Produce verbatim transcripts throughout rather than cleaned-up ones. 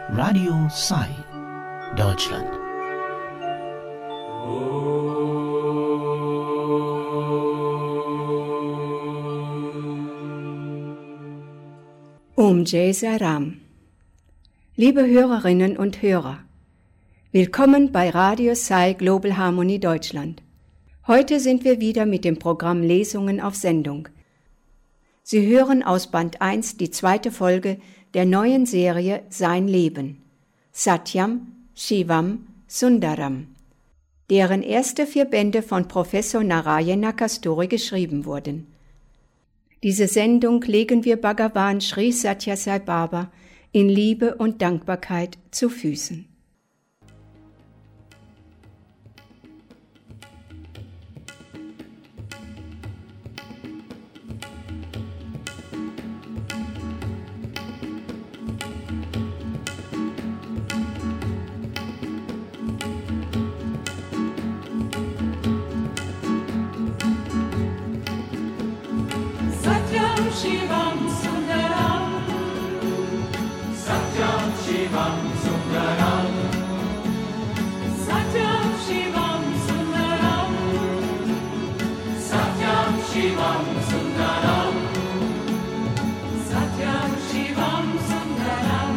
Radio Sai, Deutschland. Om Jai Sai Ram. Liebe Hörerinnen und Hörer, willkommen bei Radio Sai Global Harmony Deutschland. Heute sind wir wieder mit dem Programm Lesungen auf Sendung. Sie hören aus Band eins die zweite Folge der neuen Serie Sein Leben, Satyam, Shivam, Sundaram, deren erste vier Bände von Professor Narayana Kasturi geschrieben wurden. Diese Sendung legen wir Bhagavan Sri Sathya Sai Baba in Liebe und Dankbarkeit zu Füßen. Shivam Sundaram, Satyam Shivam Sundaram, Satyam Shivam Sundaram, Satyam Shivam Sundaram, Satyam Shivam Sundaram,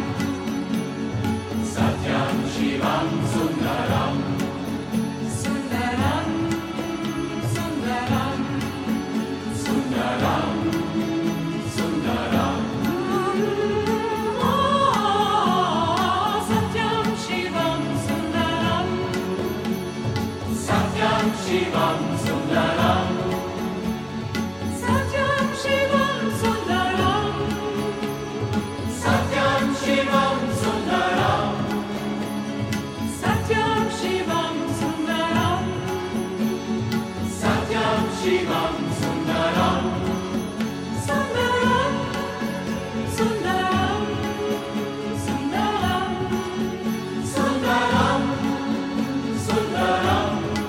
Satyam Shivam Sundaram, Sundaram, Sundaram, Sundaram. Shivam Sundaram, Satyam Shivam Sundaram, Satyam Shivam Sundaram, Satyam Shivam Sundaram, Satyam Shivam Sundaram, Sundaram, Sundaram, Sundaram, Sundaram, Sundaram.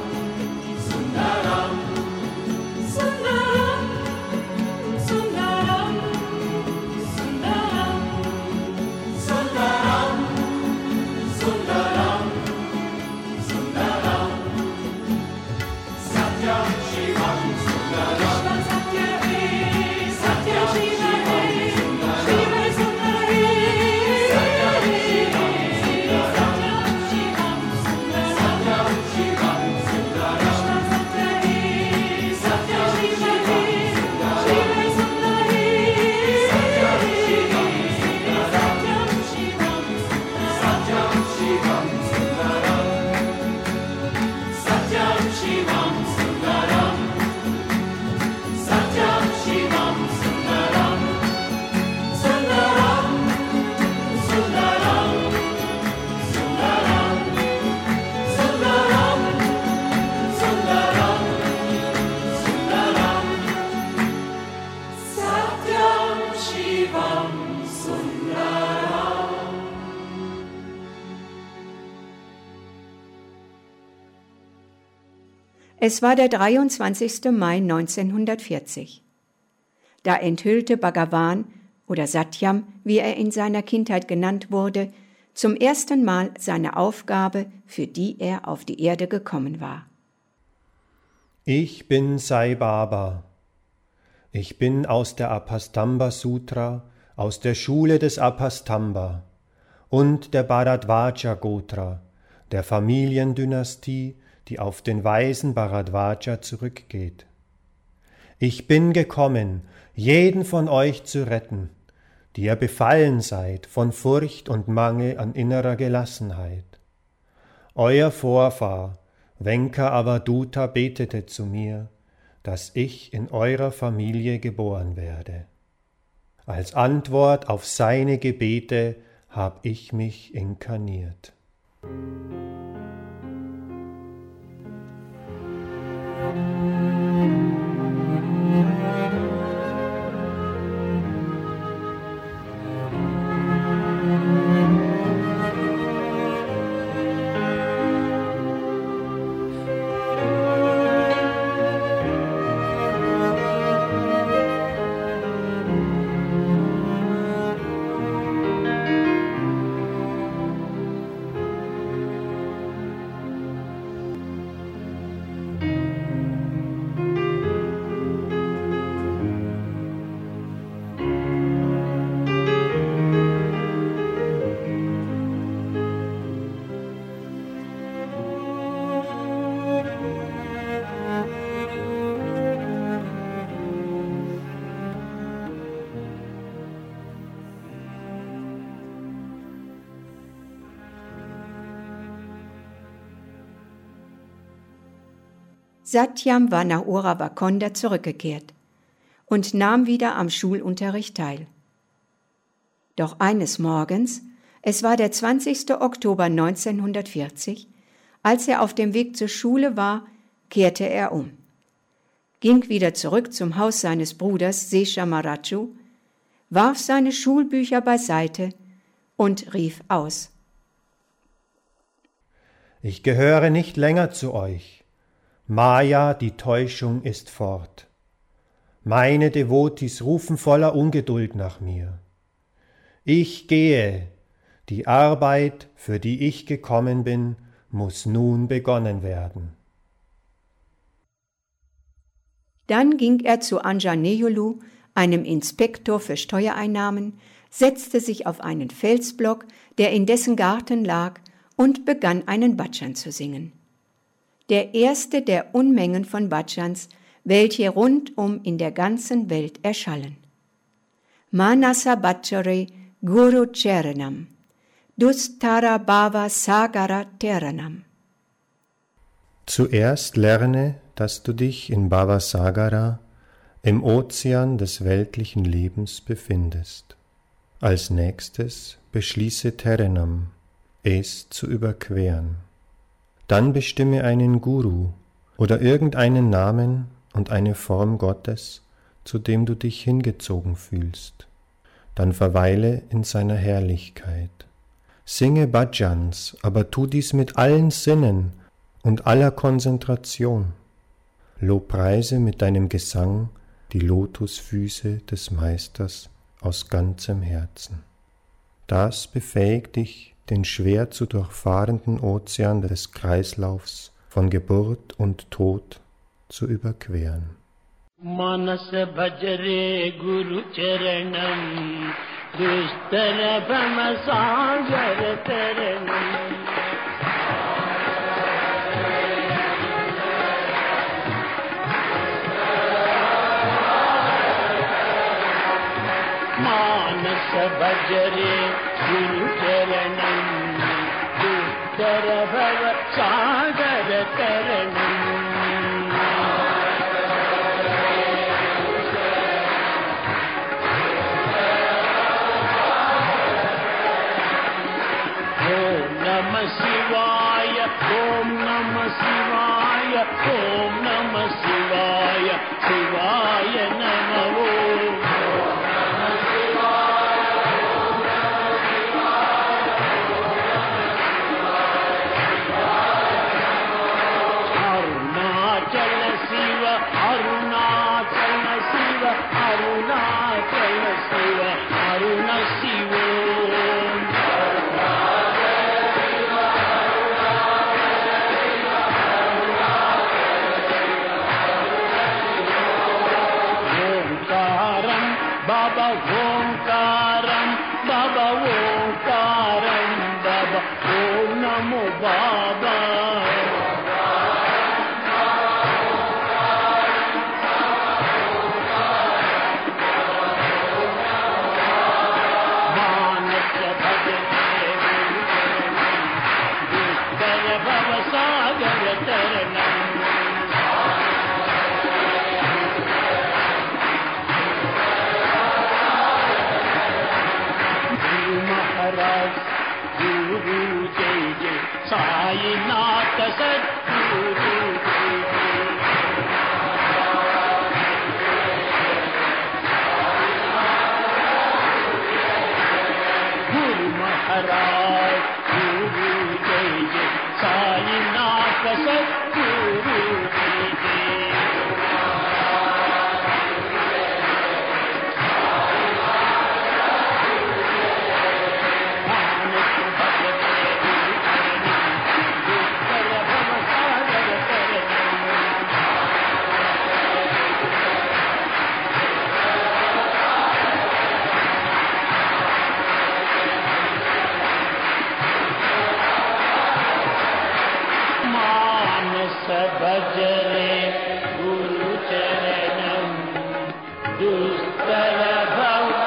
Es war der dreiundzwanzigste Mai neunzehnhundertvierzig. Da enthüllte Bhagavan, oder Satyam, wie er in seiner Kindheit genannt wurde, zum ersten Mal seine Aufgabe, für die er auf die Erde gekommen war. Ich bin Sai Baba. Ich bin aus der Apastamba Sutra, aus der Schule des Apastamba und der Bharadvaja Gotra, der Familiendynastie, die auf den weisen Bharadvaja zurückgeht. Ich bin gekommen, jeden von euch zu retten, die ihr befallen seid von Furcht und Mangel an innerer Gelassenheit. Euer Vorfahr, Venka Avaduta, betete zu mir, dass ich in eurer Familie geboren werde. Als Antwort auf seine Gebete habe ich mich inkarniert. Satyam war nach Uravakonda zurückgekehrt und nahm wieder am Schulunterricht teil. Doch eines Morgens, es war der zwanzigster Oktober neunzehnhundertvierzig, als er auf dem Weg zur Schule war, kehrte er um, ging wieder zurück zum Haus seines Bruders Sesha Maharaju, warf seine Schulbücher beiseite und rief aus: Ich gehöre nicht länger zu euch. Maya, die Täuschung, ist fort. Meine Devotis rufen voller Ungeduld nach mir. Ich gehe, die Arbeit, für die ich gekommen bin, muss nun begonnen werden. Dann ging er zu Anjaneyulu, einem Inspektor für Steuereinnahmen, setzte sich auf einen Felsblock, der in dessen Garten lag, und begann einen Bhajan zu singen. Der erste der Unmengen von Bhajans, welche rundum in der ganzen Welt erschallen. Manasa Bhajare Guru Charanam, Dustara Bhava Sagara Teranam. Zuerst lerne, dass du dich in Bhava Sagara, im Ozean des weltlichen Lebens, befindest. Als nächstes beschließe Terenam, es zu überqueren. Dann bestimme einen Guru oder irgendeinen Namen und eine Form Gottes, zu dem du dich hingezogen fühlst. Dann verweile in seiner Herrlichkeit. Singe Bhajans, aber tu dies mit allen Sinnen und aller Konzentration. Lobpreise mit deinem Gesang die Lotusfüße des Meisters aus ganzem Herzen. Das befähigt dich, den schwer zu durchfahrenden Ozean des Kreislaufs von Geburt und Tod zu überqueren. Manas bhajare Guru Charanam, Dustara Bhama Sagara Taranam. Manas bhajare Guru Charanam, Dustara Bhama Sagara Taranam. Shivaya, Om Namah Shivaya, Om Namah Shivaya, Shivaya Namah Om Namah Shivaya, Om Namah Shivaya, Arunachala Shiva, Arunachala Shiva, Arunachala Shiva, Aruna Shiva. Baba Omkaram, Baba Omkaram, Baba Om Namo Baba. Manasa Bhajare Dustara Bhava Sagara Taranam. Guru Jai Jai, Sai Nata Sadguru Jai Jai. Guru Maharaj, Guru Jai Jai, Sai Nata Sadguru Jai Jai. Bhajare Guru Charanam, Dustara Bhava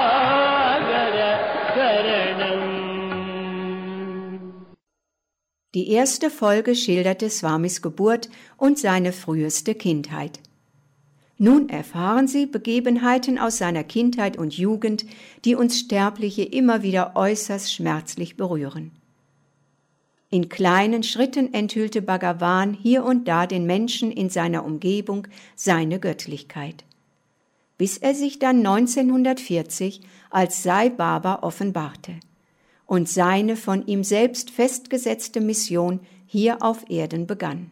Sagara Taranam. Die erste Folge schilderte Swamis Geburt und seine früheste Kindheit. Nun erfahren Sie Begebenheiten aus seiner Kindheit und Jugend, die uns Sterbliche immer wieder äußerst schmerzlich berühren. In kleinen Schritten enthüllte Bhagavan hier und da den Menschen in seiner Umgebung seine Göttlichkeit, bis er sich dann neunzehnhundertvierzig als Sai Baba offenbarte und seine von ihm selbst festgesetzte Mission hier auf Erden begann.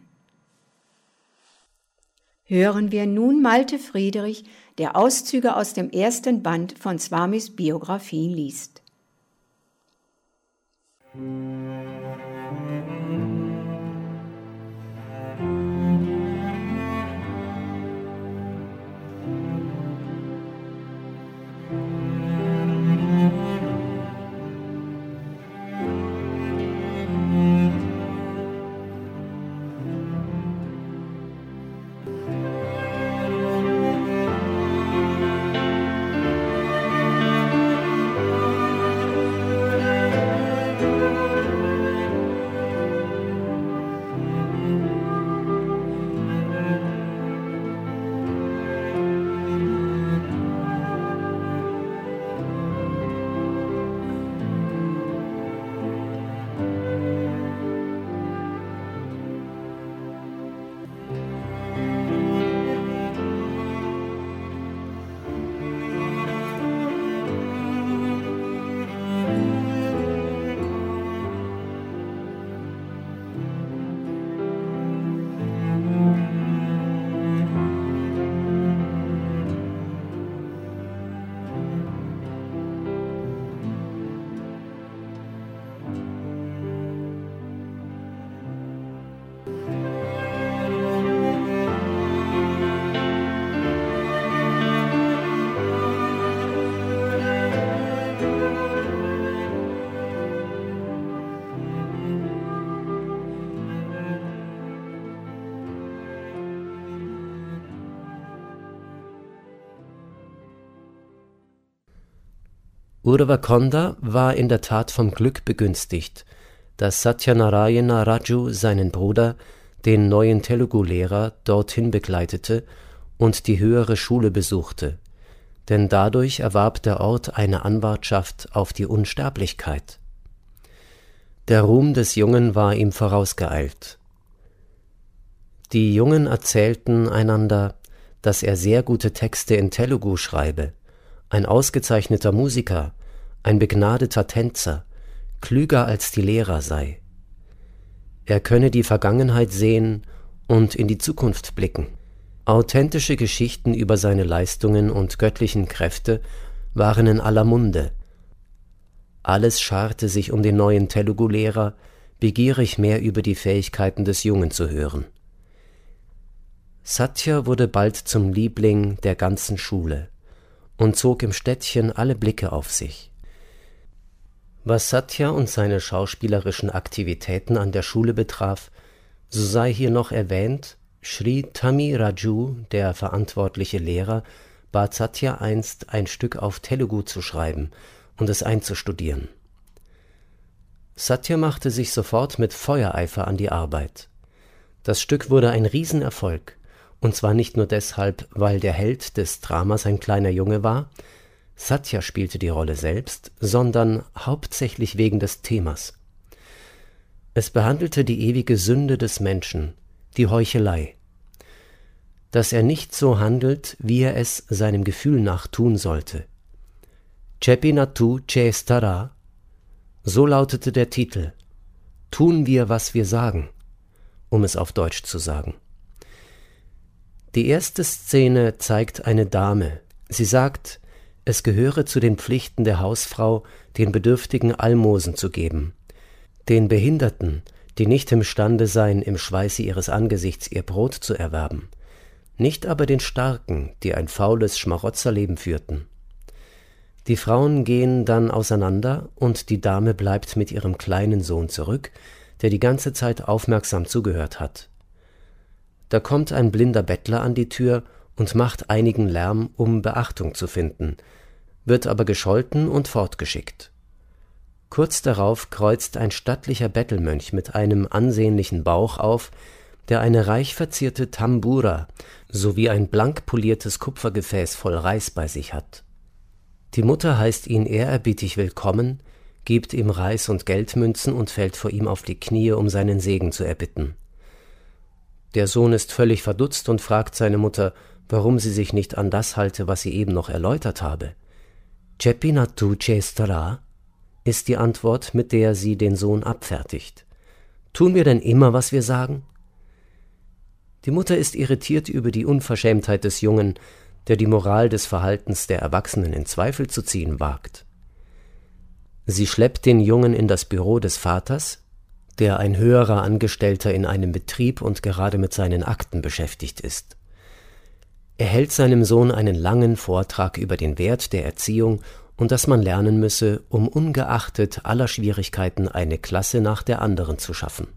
Hören wir nun Malte Friedrich, der Auszüge aus dem ersten Band von Swamis Biografie liest. Urvakonda war in der Tat vom Glück begünstigt, dass Satyanarayana Raju seinen Bruder, den neuen Telugu-Lehrer, dorthin begleitete und die höhere Schule besuchte, denn dadurch erwarb der Ort eine Anwartschaft auf die Unsterblichkeit. Der Ruhm des Jungen war ihm vorausgeeilt. Die Jungen erzählten einander, dass er sehr gute Texte in Telugu schreibe, ein ausgezeichneter Musiker, ein begnadeter Tänzer, klüger als die Lehrer sei. Er könne die Vergangenheit sehen und in die Zukunft blicken. Authentische Geschichten über seine Leistungen und göttlichen Kräfte waren in aller Munde. Alles scharte sich um den neuen Telugu-Lehrer, begierig mehr über die Fähigkeiten des Jungen zu hören. Satya wurde bald zum Liebling der ganzen Schule und zog im Städtchen alle Blicke auf sich. Was Satya und seine schauspielerischen Aktivitäten an der Schule betraf, so sei hier noch erwähnt, Sri Tami Raju, der verantwortliche Lehrer, bat Satya einst, ein Stück auf Telugu zu schreiben und es einzustudieren. Satya machte sich sofort mit Feuereifer an die Arbeit. Das Stück wurde ein Riesenerfolg, und zwar nicht nur deshalb, weil der Held des Dramas ein kleiner Junge war, Satya spielte die Rolle selbst, sondern hauptsächlich wegen des Themas. Es behandelte die ewige Sünde des Menschen, die Heuchelei. Dass er nicht so handelt, wie er es seinem Gefühl nach tun sollte. Chepinatu Chestara, so lautete der Titel, Tun wir, was wir sagen, um es auf Deutsch zu sagen. Die erste Szene zeigt eine Dame. Sie sagt, es gehöre zu den Pflichten der Hausfrau, den Bedürftigen Almosen zu geben, den Behinderten, die nicht imstande seien, im Schweiße ihres Angesichts ihr Brot zu erwerben, nicht aber den Starken, die ein faules Schmarotzerleben führten. Die Frauen gehen dann auseinander und die Dame bleibt mit ihrem kleinen Sohn zurück, der die ganze Zeit aufmerksam zugehört hat. Da kommt ein blinder Bettler an die Tür und macht einigen Lärm, um Beachtung zu finden, wird aber gescholten und fortgeschickt. Kurz darauf kreuzt ein stattlicher Bettelmönch mit einem ansehnlichen Bauch auf, der eine reich verzierte Tambura sowie ein blank poliertes Kupfergefäß voll Reis bei sich hat. Die Mutter heißt ihn ehrerbietig willkommen, gibt ihm Reis und Geldmünzen und fällt vor ihm auf die Knie, um seinen Segen zu erbitten. Der Sohn ist völlig verdutzt und fragt seine Mutter, warum sie sich nicht an das halte, was sie eben noch erläutert habe. Cepinatu cestara ist die Antwort, mit der sie den Sohn abfertigt. Tun wir denn immer, was wir sagen? Die Mutter ist irritiert über die Unverschämtheit des Jungen, der die Moral des Verhaltens der Erwachsenen in Zweifel zu ziehen wagt. Sie schleppt den Jungen in das Büro des Vaters, der ein höherer Angestellter in einem Betrieb und gerade mit seinen Akten beschäftigt ist. Er hält seinem Sohn einen langen Vortrag über den Wert der Erziehung und dass man lernen müsse, um ungeachtet aller Schwierigkeiten eine Klasse nach der anderen zu schaffen.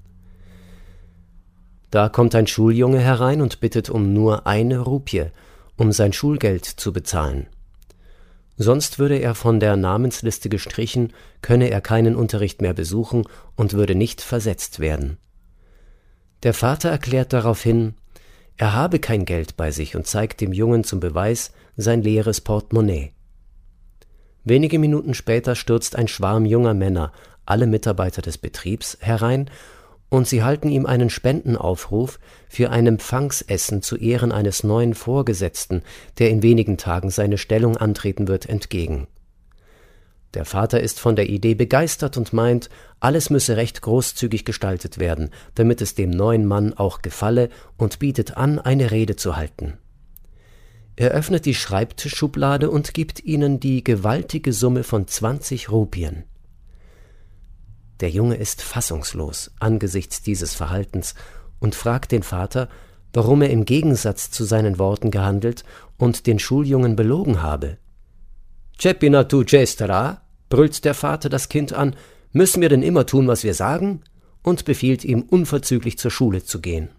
Da kommt ein Schuljunge herein und bittet um nur eine Rupie, um sein Schulgeld zu bezahlen. Sonst würde er von der Namensliste gestrichen, könne er keinen Unterricht mehr besuchen und würde nicht versetzt werden. Der Vater erklärt daraufhin, er habe kein Geld bei sich und zeigt dem Jungen zum Beweis sein leeres Portemonnaie. Wenige Minuten später stürzt ein Schwarm junger Männer, alle Mitarbeiter des Betriebs, herein, und sie halten ihm einen Spendenaufruf für ein Empfangsessen zu Ehren eines neuen Vorgesetzten, der in wenigen Tagen seine Stellung antreten wird, entgegen. Der Vater ist von der Idee begeistert und meint, alles müsse recht großzügig gestaltet werden, damit es dem neuen Mann auch gefalle, und bietet an, eine Rede zu halten. Er öffnet die Schreibtischschublade und gibt ihnen die gewaltige Summe von zwanzig Rupien. Der Junge ist fassungslos angesichts dieses Verhaltens und fragt den Vater, warum er im Gegensatz zu seinen Worten gehandelt und den Schuljungen belogen habe. »Cepinatu cestara«, brüllt der Vater das Kind an, »müssen wir denn immer tun, was wir sagen?« und befiehlt ihm, unverzüglich zur Schule zu gehen.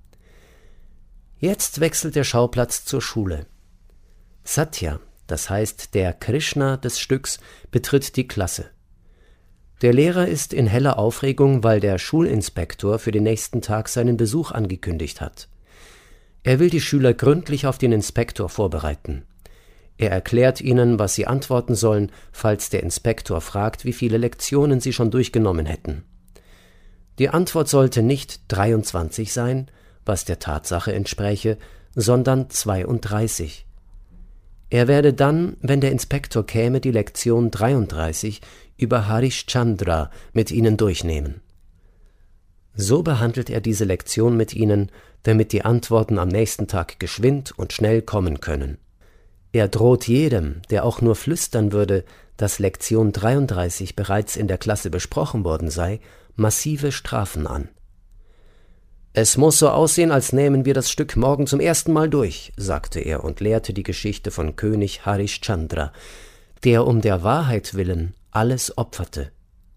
Jetzt wechselt der Schauplatz zur Schule. Satya, das heißt der Krishna des Stücks, betritt die Klasse. Der Lehrer ist in heller Aufregung, weil der Schulinspektor für den nächsten Tag seinen Besuch angekündigt hat. Er will die Schüler gründlich auf den Inspektor vorbereiten. Er erklärt ihnen, was sie antworten sollen, falls der Inspektor fragt, wie viele Lektionen sie schon durchgenommen hätten. Die Antwort sollte nicht dreiundzwanzig sein, was der Tatsache entspräche, sondern zweiunddreißig. Er werde dann, wenn der Inspektor käme, die Lektion dreiunddreißig über Harishchandra mit ihnen durchnehmen. So behandelt er diese Lektion mit ihnen, damit die Antworten am nächsten Tag geschwind und schnell kommen können. Er droht jedem, der auch nur flüstern würde, dass Lektion dreiunddreißig bereits in der Klasse besprochen worden sei, massive Strafen an. »Es muss so aussehen, als nähmen wir das Stück morgen zum ersten Mal durch«, sagte er und lehrte die Geschichte von König Harishchandra, der um der Wahrheit willen alles opferte.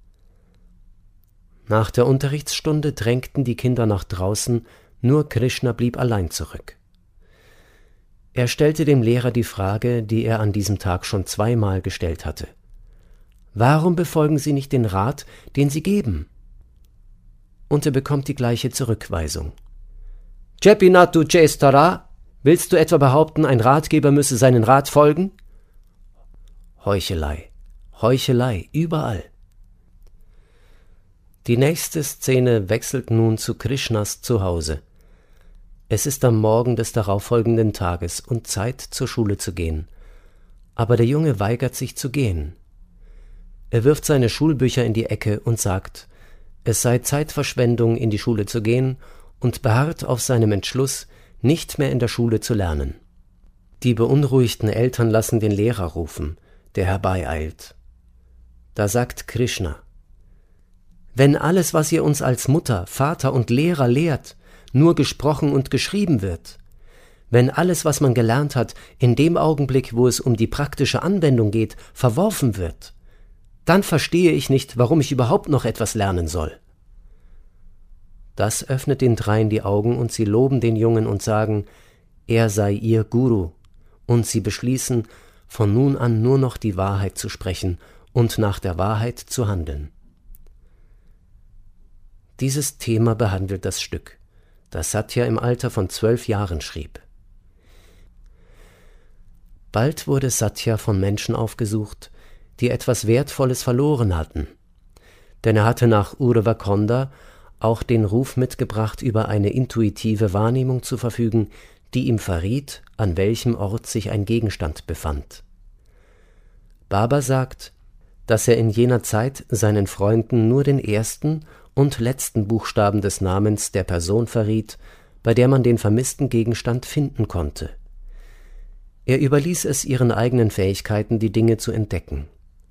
Nach der Unterrichtsstunde drängten die Kinder nach draußen, nur Krishna blieb allein zurück. Er stellte dem Lehrer die Frage, die er an diesem Tag schon zweimal gestellt hatte. »Warum befolgen Sie nicht den Rat, den Sie geben?« Und er bekommt die gleiche Zurückweisung. »Cepinatu cestara, willst du etwa behaupten, ein Ratgeber müsse seinen Rat folgen?« Heuchelei, Heuchelei, überall. Die nächste Szene wechselt nun zu Krishnas Zuhause. Es ist am Morgen des darauffolgenden Tages und Zeit, zur Schule zu gehen. Aber der Junge weigert sich zu gehen. Er wirft seine Schulbücher in die Ecke und sagt, es sei Zeitverschwendung, in die Schule zu gehen, und beharrt auf seinem Entschluss, nicht mehr in der Schule zu lernen. Die beunruhigten Eltern lassen den Lehrer rufen, der herbeieilt. Da sagt Krishna, wenn alles, was ihr uns als Mutter, Vater und Lehrer lehrt, nur gesprochen und geschrieben wird, wenn alles, was man gelernt hat, in dem Augenblick, wo es um die praktische Anwendung geht, verworfen wird, dann verstehe ich nicht, warum ich überhaupt noch etwas lernen soll. Das öffnet den dreien die Augen und sie loben den Jungen und sagen, er sei ihr Guru, und sie beschließen, von nun an nur noch die Wahrheit zu sprechen und nach der Wahrheit zu handeln. Dieses Thema behandelt das Stück, das Satya im Alter von zwölf Jahren schrieb. Bald wurde Satya von Menschen aufgesucht, die etwas Wertvolles verloren hatten, denn er hatte nach Urvakonda auch den Ruf mitgebracht, über eine intuitive Wahrnehmung zu verfügen, die ihm verriet, an welchem Ort sich ein Gegenstand befand. Baba sagt, dass er in jener Zeit seinen Freunden nur den ersten und letzten Buchstaben des Namens der Person verriet, bei der man den vermissten Gegenstand finden konnte. Er überließ es ihren eigenen Fähigkeiten, die Dinge zu entdecken.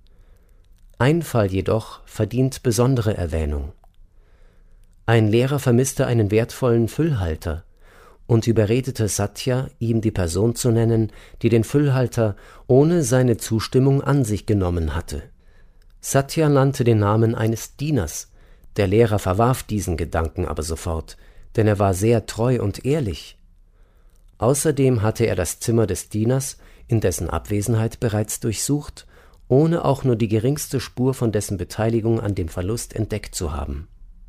Ein Fall jedoch verdient besondere Erwähnung. Ein Lehrer vermisste einen wertvollen Füllhalter und überredete Satya, ihm die Person zu nennen, die den Füllhalter ohne seine Zustimmung an sich genommen hatte. Satya nannte den Namen eines Dieners. Der Lehrer verwarf diesen Gedanken aber sofort, denn er war sehr treu und ehrlich. Außerdem hatte er das Zimmer des Dieners in dessen Abwesenheit bereits durchsucht, ohne auch nur die geringste Spur von dessen Beteiligung an dem Verlust entdeckt zu haben.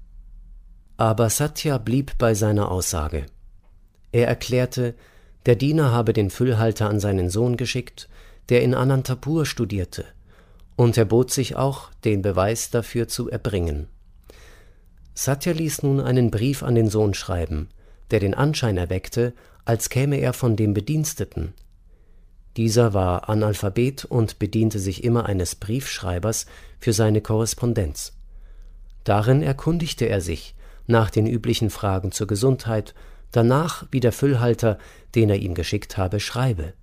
Aber Satya blieb bei seiner Aussage. Er erklärte, der Diener habe den Füllhalter an seinen Sohn geschickt, der in Anantapur studierte, und er bot sich auch, den Beweis dafür zu erbringen. Satya ließ nun einen Brief an den Sohn schreiben, der den Anschein erweckte, als käme er von dem Bediensteten. Dieser war Analphabet und bediente sich immer eines Briefschreibers für seine Korrespondenz. Darin erkundigte er sich nach den üblichen Fragen zur Gesundheit, danach, wie der Füllhalter, den er ihm geschickt habe, schreibe.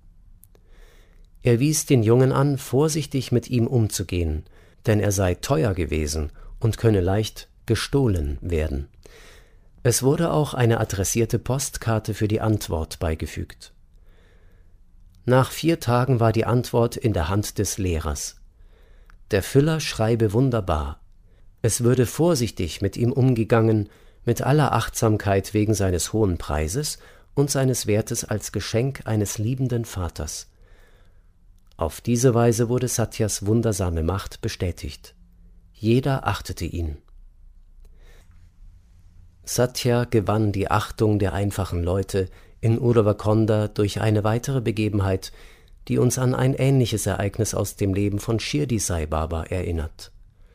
Er wies den Jungen an, vorsichtig mit ihm umzugehen, denn er sei teuer gewesen und könne leicht gestohlen werden. Es wurde auch eine adressierte Postkarte für die Antwort beigefügt. Nach vier Tagen war die Antwort in der Hand des Lehrers. Der Füller schreibe wunderbar. Es würde vorsichtig mit ihm umgegangen, mit aller Achtsamkeit wegen seines hohen Preises und seines Wertes als Geschenk eines liebenden Vaters. Auf diese Weise wurde Satyas wundersame Macht bestätigt. Jeder achtete ihn. Satya gewann die Achtung der einfachen Leute in Urvakonda durch eine weitere Begebenheit, die uns an ein ähnliches Ereignis aus dem Leben von Shirdi Sai Baba erinnert.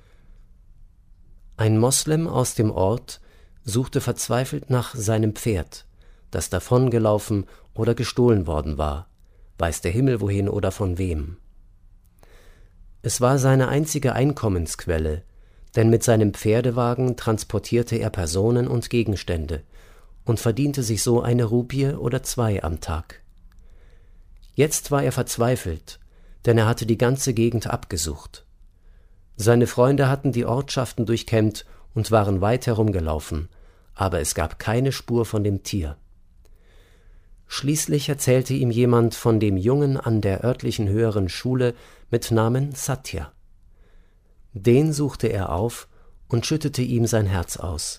Ein Moslem aus dem Ort suchte verzweifelt nach seinem Pferd, das davongelaufen oder gestohlen worden war, weiß der Himmel wohin oder von wem. Es war seine einzige Einkommensquelle, denn mit seinem Pferdewagen transportierte er Personen und Gegenstände und verdiente sich so eine Rupie oder zwei am Tag. Jetzt war er verzweifelt, denn er hatte die ganze Gegend abgesucht. Seine Freunde hatten die Ortschaften durchkämmt und waren weit herumgelaufen, aber es gab keine Spur von dem Tier. Schließlich erzählte ihm jemand von dem Jungen an der örtlichen höheren Schule mit Namen Satya. Den suchte er auf und schüttete ihm sein Herz aus.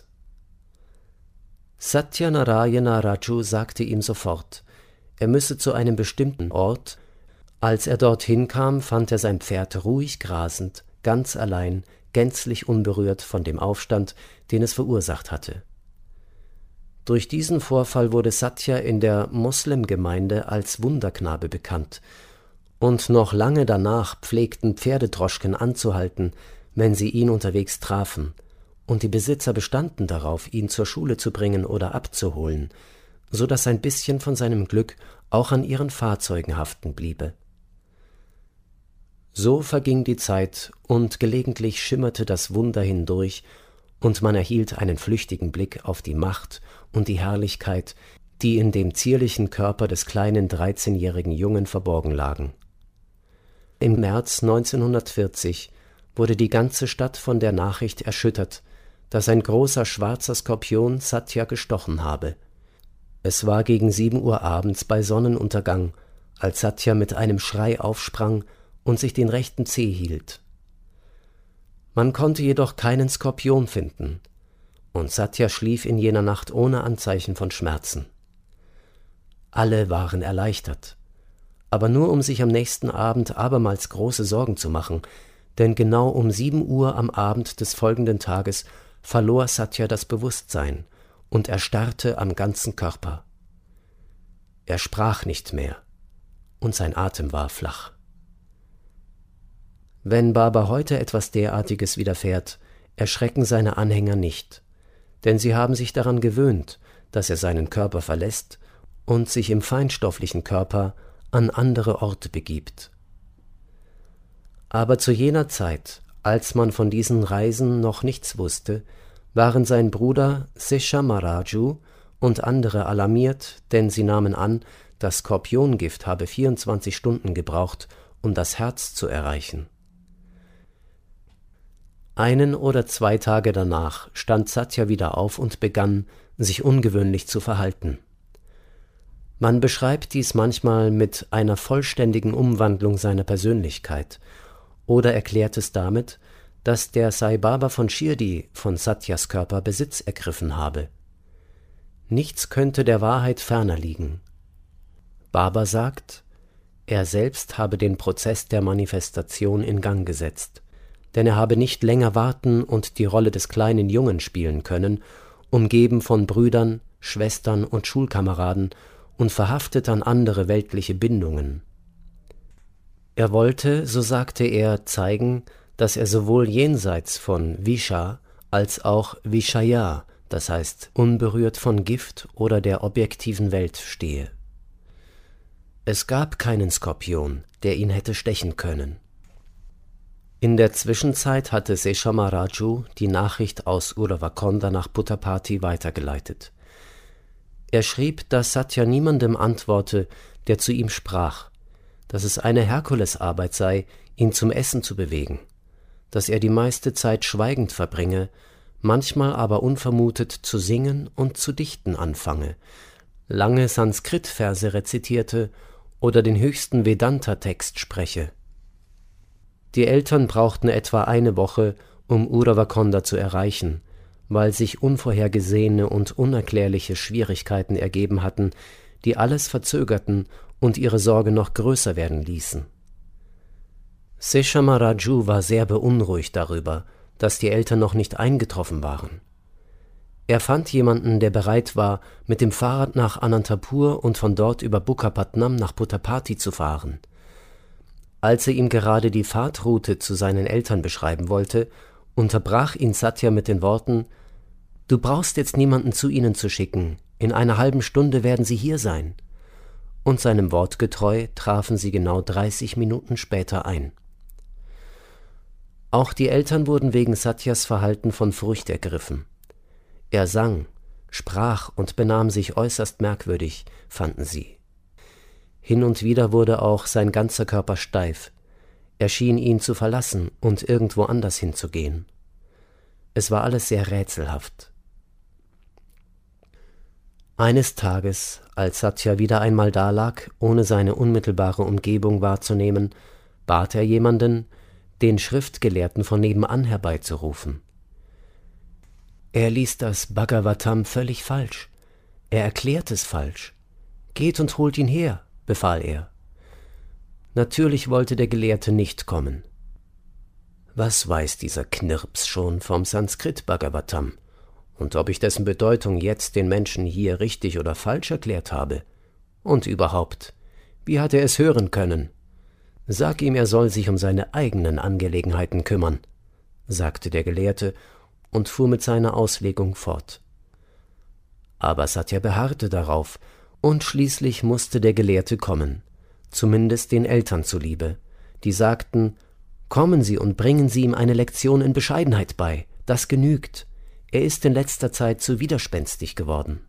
Satya Narayana Raju sagte ihm sofort, er müsse zu einem bestimmten Ort. Als er dorthin kam, fand er sein Pferd ruhig grasend, ganz allein, gänzlich unberührt von dem Aufstand, den es verursacht hatte. Durch diesen Vorfall wurde Satya in der Moslemgemeinde als Wunderknabe bekannt, und noch lange danach pflegten Pferdedroschken anzuhalten, wenn sie ihn unterwegs trafen, und die Besitzer bestanden darauf, ihn zur Schule zu bringen oder abzuholen, so dass ein bisschen von seinem Glück auch an ihren Fahrzeugen haften bliebe. So verging die Zeit, und gelegentlich schimmerte das Wunder hindurch, und man erhielt einen flüchtigen Blick auf die Macht und die Herrlichkeit, die in dem zierlichen Körper des kleinen dreizehnjährigen Jungen verborgen lagen. Im März neunzehnhundertvierzig wurde die ganze Stadt von der Nachricht erschüttert, dass ein großer schwarzer Skorpion Satya gestochen habe. Es war gegen sieben Uhr abends bei Sonnenuntergang, als Satya mit einem Schrei aufsprang und sich den rechten Zeh hielt. Man konnte jedoch keinen Skorpion finden, und Satya schlief in jener Nacht ohne Anzeichen von Schmerzen. Alle waren erleichtert, aber nur um sich am nächsten Abend abermals große Sorgen zu machen, denn genau um sieben Uhr am Abend des folgenden Tages verlor Satya das Bewusstsein und erstarrte am ganzen Körper. Er sprach nicht mehr und sein Atem war flach. Wenn Baba heute etwas derartiges widerfährt, erschrecken seine Anhänger nicht, denn sie haben sich daran gewöhnt, dass er seinen Körper verlässt und sich im feinstofflichen Körper an andere Orte begibt. Aber zu jener Zeit, als man von diesen Reisen noch nichts wusste, waren sein Bruder Sesha Maharaju und andere alarmiert, denn sie nahmen an, das Skorpiongift habe vierundzwanzig Stunden gebraucht, um das Herz zu erreichen. Einen oder zwei Tage danach stand Satya wieder auf und begann, sich ungewöhnlich zu verhalten. Man beschreibt dies manchmal mit einer vollständigen Umwandlung seiner Persönlichkeit oder erklärt es damit, dass der Sai Baba von Shirdi von Satyas Körper Besitz ergriffen habe. Nichts könnte der Wahrheit ferner liegen. Baba sagt, er selbst habe den Prozess der Manifestation in Gang gesetzt, denn er habe nicht länger warten und die Rolle des kleinen Jungen spielen können, umgeben von Brüdern, Schwestern und Schulkameraden und verhaftet an andere weltliche Bindungen. Er wollte, so sagte er, zeigen, dass er sowohl jenseits von Visha als auch Vishaya, das heißt unberührt von Gift oder der objektiven Welt, stehe. Es gab keinen Skorpion, der ihn hätte stechen können. In der Zwischenzeit hatte Sesha Maharaju die Nachricht aus Uravakonda nach Puttaparthi weitergeleitet. Er schrieb, dass Satya niemandem antworte, der zu ihm sprach, dass es eine Herkulesarbeit sei, ihn zum Essen zu bewegen, dass er die meiste Zeit schweigend verbringe, manchmal aber unvermutet zu singen und zu dichten anfange, lange Sanskrit-Verse rezitierte oder den höchsten Vedanta-Text spreche. Die Eltern brauchten etwa eine Woche, um Uravakonda zu erreichen, weil sich unvorhergesehene und unerklärliche Schwierigkeiten ergeben hatten, die alles verzögerten und ihre Sorge noch größer werden ließen. Sesha Maharaju war sehr beunruhigt darüber, dass die Eltern noch nicht eingetroffen waren. Er fand jemanden, der bereit war, mit dem Fahrrad nach Anantapur und von dort über Bukkapatnam nach Puttaparthi zu fahren. Als er ihm gerade die Fahrtroute zu seinen Eltern beschreiben wollte, unterbrach ihn Satya mit den Worten: »Du brauchst jetzt niemanden zu ihnen zu schicken, in einer halben Stunde werden sie hier sein.« Und seinem Wort getreu trafen sie genau dreißig Minuten später ein. Auch die Eltern wurden wegen Satyas Verhalten von Furcht ergriffen. Er sang, sprach und benahm sich äußerst merkwürdig, fanden sie. Hin und wieder wurde auch sein ganzer Körper steif. Er schien ihn zu verlassen und irgendwo anders hinzugehen. Es war alles sehr rätselhaft. Eines Tages, als Satya wieder einmal dalag, ohne seine unmittelbare Umgebung wahrzunehmen, bat er jemanden, den Schriftgelehrten von nebenan herbeizurufen. Er ließ das Bhagavatam völlig falsch. Er erklärt es falsch. »Geht und holt ihn her«, befahl er. Natürlich wollte der Gelehrte nicht kommen. Was weiß dieser Knirps schon vom Sanskrit-Bhagavatam? Und ob ich dessen Bedeutung jetzt den Menschen hier richtig oder falsch erklärt habe? Und überhaupt, wie hat er es hören können? Sag ihm, er soll sich um seine eigenen Angelegenheiten kümmern, sagte der Gelehrte und fuhr mit seiner Auslegung fort. Aber Satya beharrte darauf, und schließlich musste der Gelehrte kommen, zumindest den Eltern zuliebe, die sagten: »Kommen Sie und bringen Sie ihm eine Lektion in Bescheidenheit bei, das genügt. Er ist in letzter Zeit zu widerspenstig geworden.«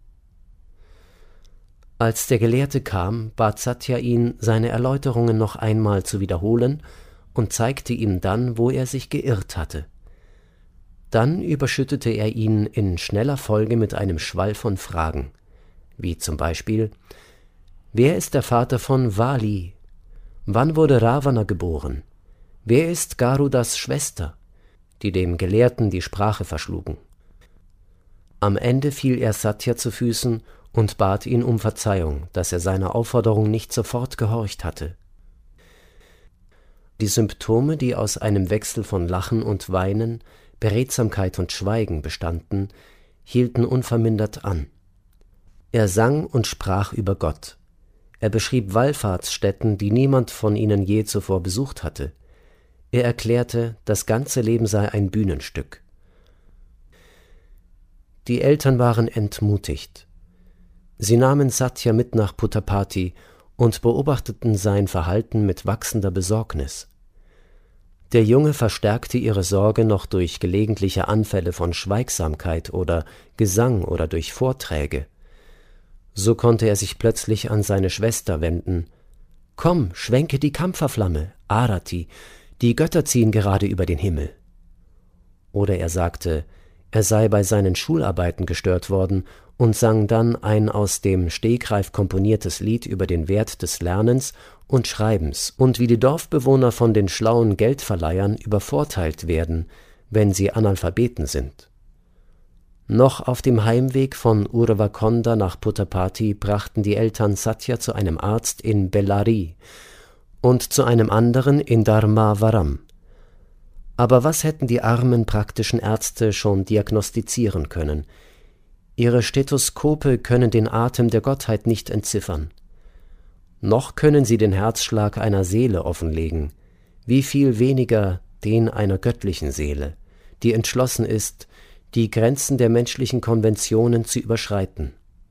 Als der Gelehrte kam, bat Satya ihn, seine Erläuterungen noch einmal zu wiederholen und zeigte ihm dann, wo er sich geirrt hatte. Dann überschüttete er ihn in schneller Folge mit einem Schwall von Fragen, wie zum Beispiel: Wer ist der Vater von Vali? Wann wurde Ravana geboren? Wer ist Garudas Schwester? Die dem Gelehrten die Sprache verschlugen. Am Ende fiel er Satya zu Füßen und bat ihn um Verzeihung, dass er seiner Aufforderung nicht sofort gehorcht hatte. Die Symptome, die aus einem Wechsel von Lachen und Weinen, Beredsamkeit und Schweigen bestanden, hielten unvermindert an. Er sang und sprach über Gott. Er beschrieb Wallfahrtsstätten, die niemand von ihnen je zuvor besucht hatte. Er erklärte, das ganze Leben sei ein Bühnenstück. Die Eltern waren entmutigt. Sie nahmen Satya mit nach Puttaparthi und beobachteten sein Verhalten mit wachsender Besorgnis. Der Junge verstärkte ihre Sorge noch durch gelegentliche Anfälle von Schweigsamkeit oder Gesang oder durch Vorträge. So konnte er sich plötzlich an seine Schwester wenden. »Komm, schwenke die Kampferflamme, Arati, die Götter ziehen gerade über den Himmel.« Oder er sagte, er sei bei seinen Schularbeiten gestört worden und sang dann ein aus dem Stegreif komponiertes Lied über den Wert des Lernens und Schreibens und wie die Dorfbewohner von den schlauen Geldverleihern übervorteilt werden, wenn sie Analphabeten sind. Noch auf dem Heimweg von Urvakonda nach Puttaparthi brachten die Eltern Satya zu einem Arzt in Bellari und zu einem anderen in Dharmavaram. Aber was hätten die armen praktischen Ärzte schon diagnostizieren können? Ihre Stethoskope können den Atem der Gottheit nicht entziffern. Noch können sie den Herzschlag einer Seele offenlegen, wie viel weniger den einer göttlichen Seele, die entschlossen ist, die Grenzen der menschlichen Konventionen zu überschreiten.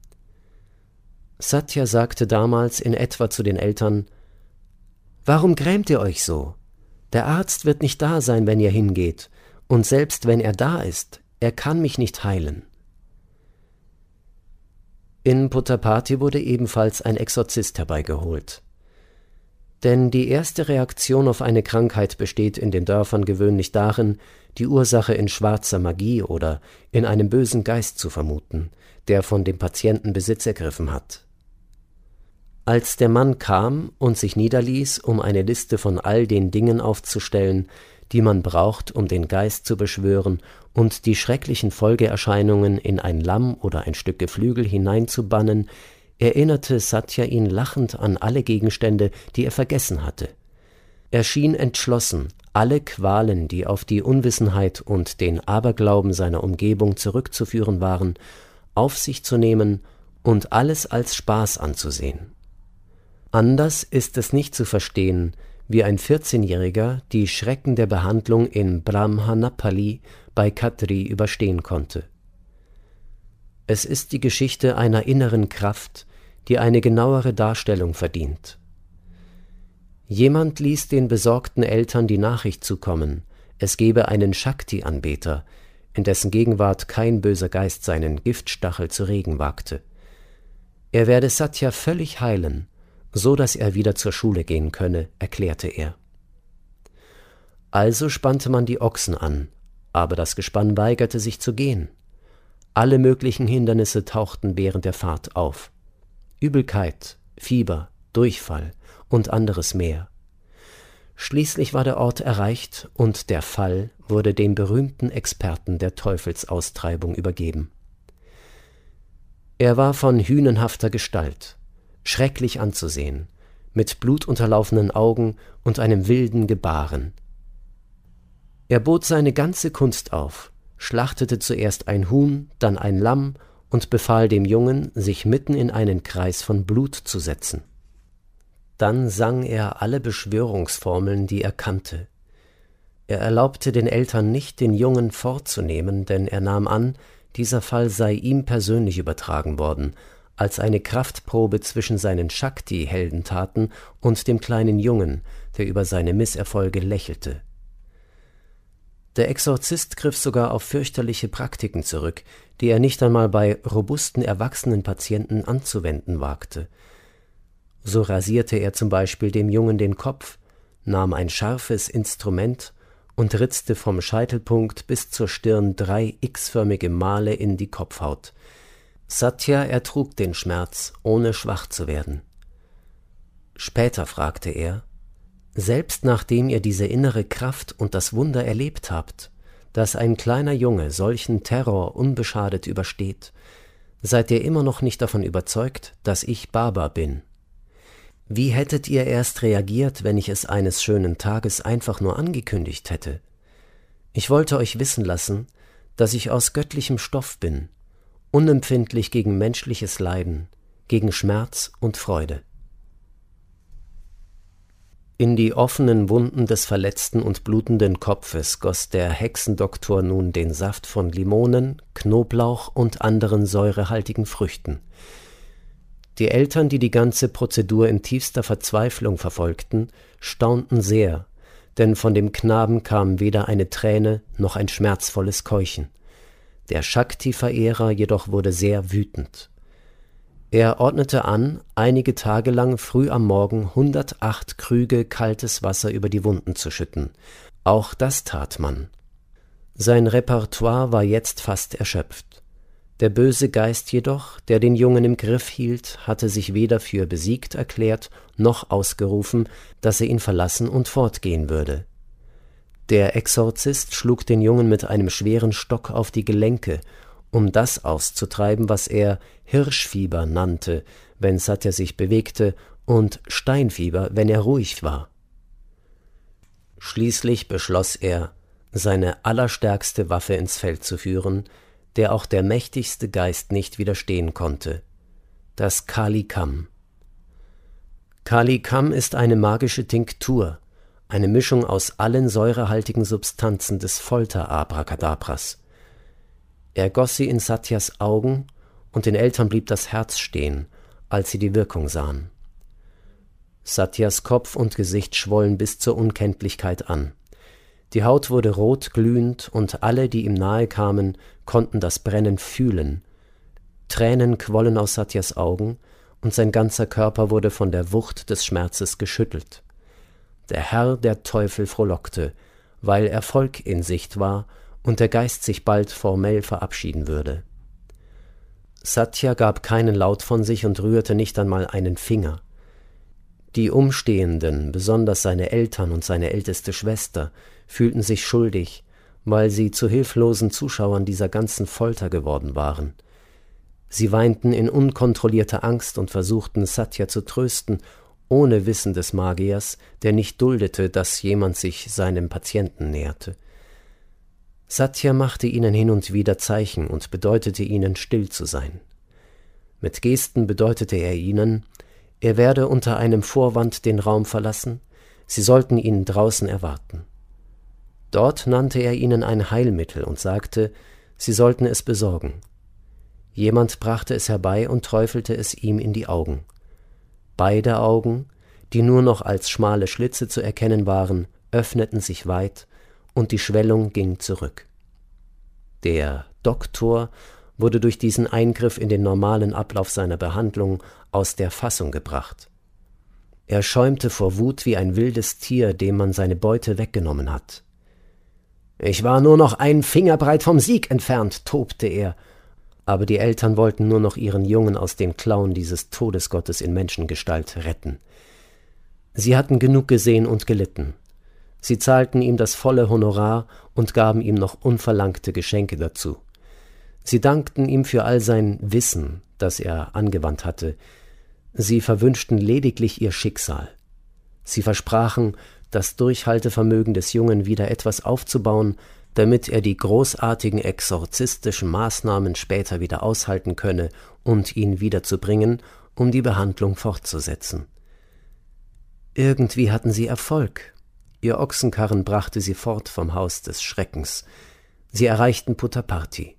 Satya sagte damals in etwa zu den Eltern: »Warum grämt ihr euch so? Der Arzt wird nicht da sein, wenn ihr hingeht, und selbst wenn er da ist, er kann mich nicht heilen.« In Puttaparthi wurde ebenfalls ein Exorzist herbeigeholt. Denn die erste Reaktion auf eine Krankheit besteht in den Dörfern gewöhnlich darin, die Ursache in schwarzer Magie oder in einem bösen Geist zu vermuten, der von dem Patienten Besitz ergriffen hat. Als der Mann kam und sich niederließ, um eine Liste von all den Dingen aufzustellen, die man braucht, um den Geist zu beschwören und die schrecklichen Folgeerscheinungen in ein Lamm oder ein Stück Geflügel hineinzubannen, erinnerte Satya ihn lachend an alle Gegenstände, die er vergessen hatte. Er schien entschlossen, alle Qualen, die auf die Unwissenheit und den Aberglauben seiner Umgebung zurückzuführen waren, auf sich zu nehmen und alles als Spaß anzusehen. Anders ist es nicht zu verstehen, wie ein vierzehnjähriger die Schrecken der Behandlung in Brahmanapalli bei Khatri überstehen konnte. Es ist die Geschichte einer inneren Kraft, die eine genauere Darstellung verdient. Jemand ließ den besorgten Eltern die Nachricht zukommen, es gebe einen Shakti-Anbeter, in dessen Gegenwart kein böser Geist seinen Giftstachel zu regen wagte. Er werde Satya völlig heilen, so dass er wieder zur Schule gehen könne, erklärte er. Also spannte man die Ochsen an, aber das Gespann weigerte sich zu gehen. Alle möglichen Hindernisse tauchten während der Fahrt auf. Übelkeit, Fieber, Durchfall und anderes mehr. Schließlich war der Ort erreicht und der Fall wurde dem berühmten Experten der Teufelsaustreibung übergeben. Er war von hünenhafter Gestalt, schrecklich anzusehen, mit blutunterlaufenen Augen und einem wilden Gebaren. Er bot seine ganze Kunst auf, schlachtete zuerst ein Huhn, dann ein Lamm und befahl dem Jungen, sich mitten in einen Kreis von Blut zu setzen. Dann sang er alle Beschwörungsformeln, die er kannte. Er erlaubte den Eltern nicht, den Jungen fortzunehmen, denn er nahm an, dieser Fall sei ihm persönlich übertragen worden, als eine Kraftprobe zwischen seinen Shakti-Heldentaten und dem kleinen Jungen, der über seine Misserfolge lächelte. Der Exorzist griff sogar auf fürchterliche Praktiken zurück, die er nicht einmal bei robusten erwachsenen Patienten anzuwenden wagte. So rasierte er zum Beispiel dem Jungen den Kopf, nahm ein scharfes Instrument und ritzte vom Scheitelpunkt bis zur Stirn drei x-förmige Male in die Kopfhaut. Satya ertrug den Schmerz, ohne schwach zu werden. Später fragte er: »Selbst nachdem ihr diese innere Kraft und das Wunder erlebt habt, dass ein kleiner Junge solchen Terror unbeschadet übersteht, seid ihr immer noch nicht davon überzeugt, dass ich Baba bin?« Wie hättet ihr erst reagiert, wenn ich es eines schönen Tages einfach nur angekündigt hätte? Ich wollte euch wissen lassen, dass ich aus göttlichem Stoff bin, unempfindlich gegen menschliches Leiden, gegen Schmerz und Freude. In die offenen Wunden des verletzten und blutenden Kopfes goss der Hexendoktor nun den Saft von Limonen, Knoblauch und anderen säurehaltigen Früchten. Die Eltern, die die ganze Prozedur in tiefster Verzweiflung verfolgten, staunten sehr, denn von dem Knaben kam weder eine Träne noch ein schmerzvolles Keuchen. Der Shakti-Verehrer jedoch wurde sehr wütend. Er ordnete an, einige Tage lang früh am Morgen hundertacht Krüge kaltes Wasser über die Wunden zu schütten. Auch das tat man. Sein Repertoire war jetzt fast erschöpft. Der böse Geist jedoch, der den Jungen im Griff hielt, hatte sich weder für besiegt erklärt, noch ausgerufen, dass er ihn verlassen und fortgehen würde. Der Exorzist schlug den Jungen mit einem schweren Stock auf die Gelenke, um das auszutreiben, was er Hirschfieber nannte, wenn Satya sich bewegte, und Steinfieber, wenn er ruhig war. Schließlich beschloss er, seine allerstärkste Waffe ins Feld zu führen, der auch der mächtigste Geist nicht widerstehen konnte, das Kalikam. Kalikam ist eine magische Tinktur, eine Mischung aus allen säurehaltigen Substanzen des Folter-Abracadabras. Er goss sie in Satyas Augen, und den Eltern blieb das Herz stehen, als sie die Wirkung sahen. Satyas Kopf und Gesicht schwollen bis zur Unkenntlichkeit an. Die Haut wurde rot glühend, und alle, die ihm nahe kamen, konnten das Brennen fühlen. Tränen quollen aus Satyas Augen, und sein ganzer Körper wurde von der Wucht des Schmerzes geschüttelt. Der Herr der Teufel frohlockte, weil Erfolg in Sicht war und der Geist sich bald formell verabschieden würde. Satya gab keinen Laut von sich und rührte nicht einmal einen Finger. Die Umstehenden, besonders seine Eltern und seine älteste Schwester, fühlten sich schuldig, weil sie zu hilflosen Zuschauern dieser ganzen Folter geworden waren. Sie weinten in unkontrollierter Angst und versuchten, Satya zu trösten, ohne Wissen des Magiers, der nicht duldete, dass jemand sich seinem Patienten näherte. Satya machte ihnen hin und wieder Zeichen und bedeutete ihnen, still zu sein. Mit Gesten bedeutete er ihnen, er werde unter einem Vorwand den Raum verlassen, sie sollten ihn draußen erwarten. Dort nannte er ihnen ein Heilmittel und sagte, sie sollten es besorgen. Jemand brachte es herbei und träufelte es ihm in die Augen. Beide Augen, die nur noch als schmale Schlitze zu erkennen waren, öffneten sich weit, und die Schwellung ging zurück. Der Doktor wurde durch diesen Eingriff in den normalen Ablauf seiner Behandlung aus der Fassung gebracht. Er schäumte vor Wut wie ein wildes Tier, dem man seine Beute weggenommen hat. »Ich war nur noch einen Fingerbreit vom Sieg entfernt«, tobte er, aber die Eltern wollten nur noch ihren Jungen aus den Klauen dieses Todesgottes in Menschengestalt retten. Sie hatten genug gesehen und gelitten. Sie zahlten ihm das volle Honorar und gaben ihm noch unverlangte Geschenke dazu. Sie dankten ihm für all sein Wissen, das er angewandt hatte. Sie verwünschten lediglich ihr Schicksal. Sie versprachen, das Durchhaltevermögen des Jungen wieder etwas aufzubauen, damit er die großartigen exorzistischen Maßnahmen später wieder aushalten könne und ihn wiederzubringen, um die Behandlung fortzusetzen. Irgendwie hatten sie Erfolg. Ihr Ochsenkarren brachte sie fort vom Haus des Schreckens. Sie erreichten Puttaparthi.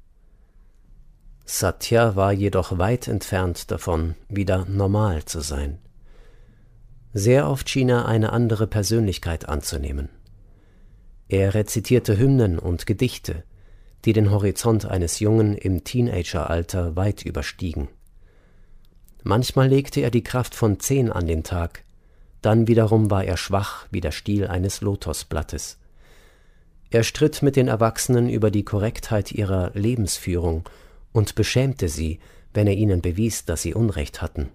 Satya war jedoch weit entfernt davon, wieder normal zu sein. Sehr oft schien er eine andere Persönlichkeit anzunehmen. Er rezitierte Hymnen und Gedichte, die den Horizont eines Jungen im Teenageralter weit überstiegen. Manchmal legte er die Kraft von zehn an den Tag, dann wiederum war er schwach wie der Stiel eines Lotosblattes. Er stritt mit den Erwachsenen über die Korrektheit ihrer Lebensführung und beschämte sie, wenn er ihnen bewies, dass sie Unrecht hatten.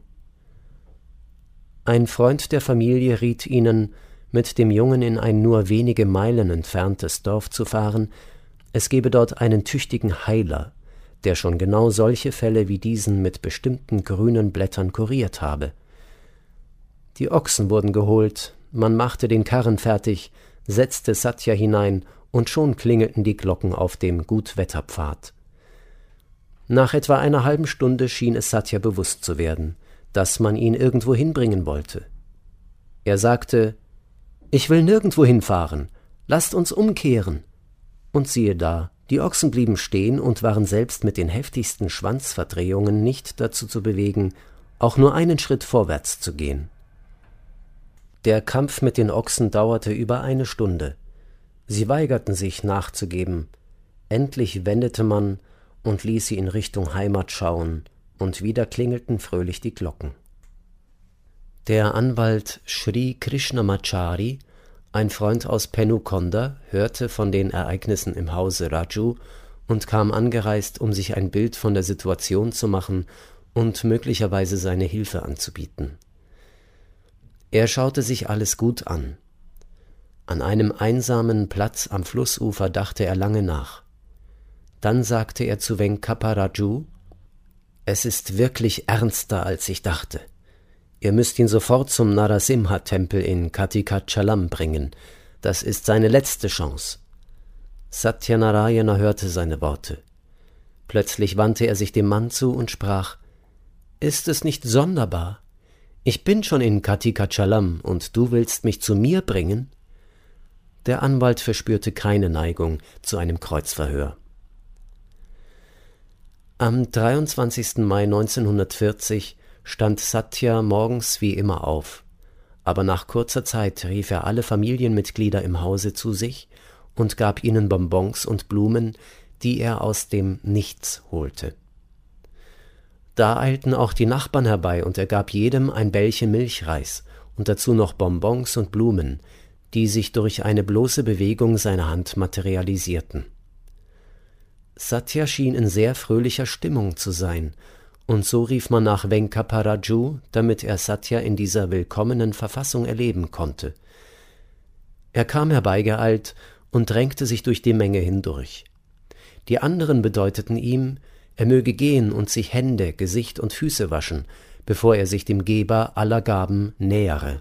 Ein Freund der Familie riet ihnen, mit dem Jungen in ein nur wenige Meilen entferntes Dorf zu fahren, es gebe dort einen tüchtigen Heiler, der schon genau solche Fälle wie diesen mit bestimmten grünen Blättern kuriert habe. Die Ochsen wurden geholt, man machte den Karren fertig, setzte Satya hinein, und schon klingelten die Glocken auf dem Gutwetterpfad. Nach etwa einer halben Stunde schien es Satya bewusst zu werden, dass man ihn irgendwo hinbringen wollte. Er sagte: »Ich will nirgendwo hinfahren, lasst uns umkehren.« Und siehe da, die Ochsen blieben stehen und waren selbst mit den heftigsten Schwanzverdrehungen nicht dazu zu bewegen, auch nur einen Schritt vorwärts zu gehen. Der Kampf mit den Ochsen dauerte über eine Stunde. Sie weigerten sich nachzugeben. Endlich wendete man und ließ sie in Richtung Heimat schauen, und wieder klingelten fröhlich die Glocken. Der Anwalt Sri Krishnamachari, ein Freund aus Penukonda, hörte von den Ereignissen im Hause Raju und kam angereist, um sich ein Bild von der Situation zu machen und möglicherweise seine Hilfe anzubieten. Er schaute sich alles gut an. An einem einsamen Platz am Flussufer dachte er lange nach. Dann sagte er zu Venkappa Raju: »Es ist wirklich ernster, als ich dachte. Ihr müsst ihn sofort zum Narasimha-Tempel in Katikachalam bringen. Das ist seine letzte Chance.« Satyanarayana hörte seine Worte. Plötzlich wandte er sich dem Mann zu und sprach: »Ist es nicht sonderbar? Ich bin schon in Katikachalam und du willst mich zu mir bringen?« Der Anwalt verspürte keine Neigung zu einem Kreuzverhör. Am dreiundzwanzigsten Mai neunzehnhundertvierzig stand Satya morgens wie immer auf, aber nach kurzer Zeit rief er alle Familienmitglieder im Hause zu sich und gab ihnen Bonbons und Blumen, die er aus dem Nichts holte. Da eilten auch die Nachbarn herbei, und er gab jedem ein Bällchen Milchreis und dazu noch Bonbons und Blumen, die sich durch eine bloße Bewegung seiner Hand materialisierten. Satya schien in sehr fröhlicher Stimmung zu sein, und so rief man nach Venkappa Raju, damit er Satya in dieser willkommenen Verfassung erleben konnte. Er kam herbeigeeilt und drängte sich durch die Menge hindurch. Die anderen bedeuteten ihm, er möge gehen und sich Hände, Gesicht und Füße waschen, bevor er sich dem Geber aller Gaben nähere.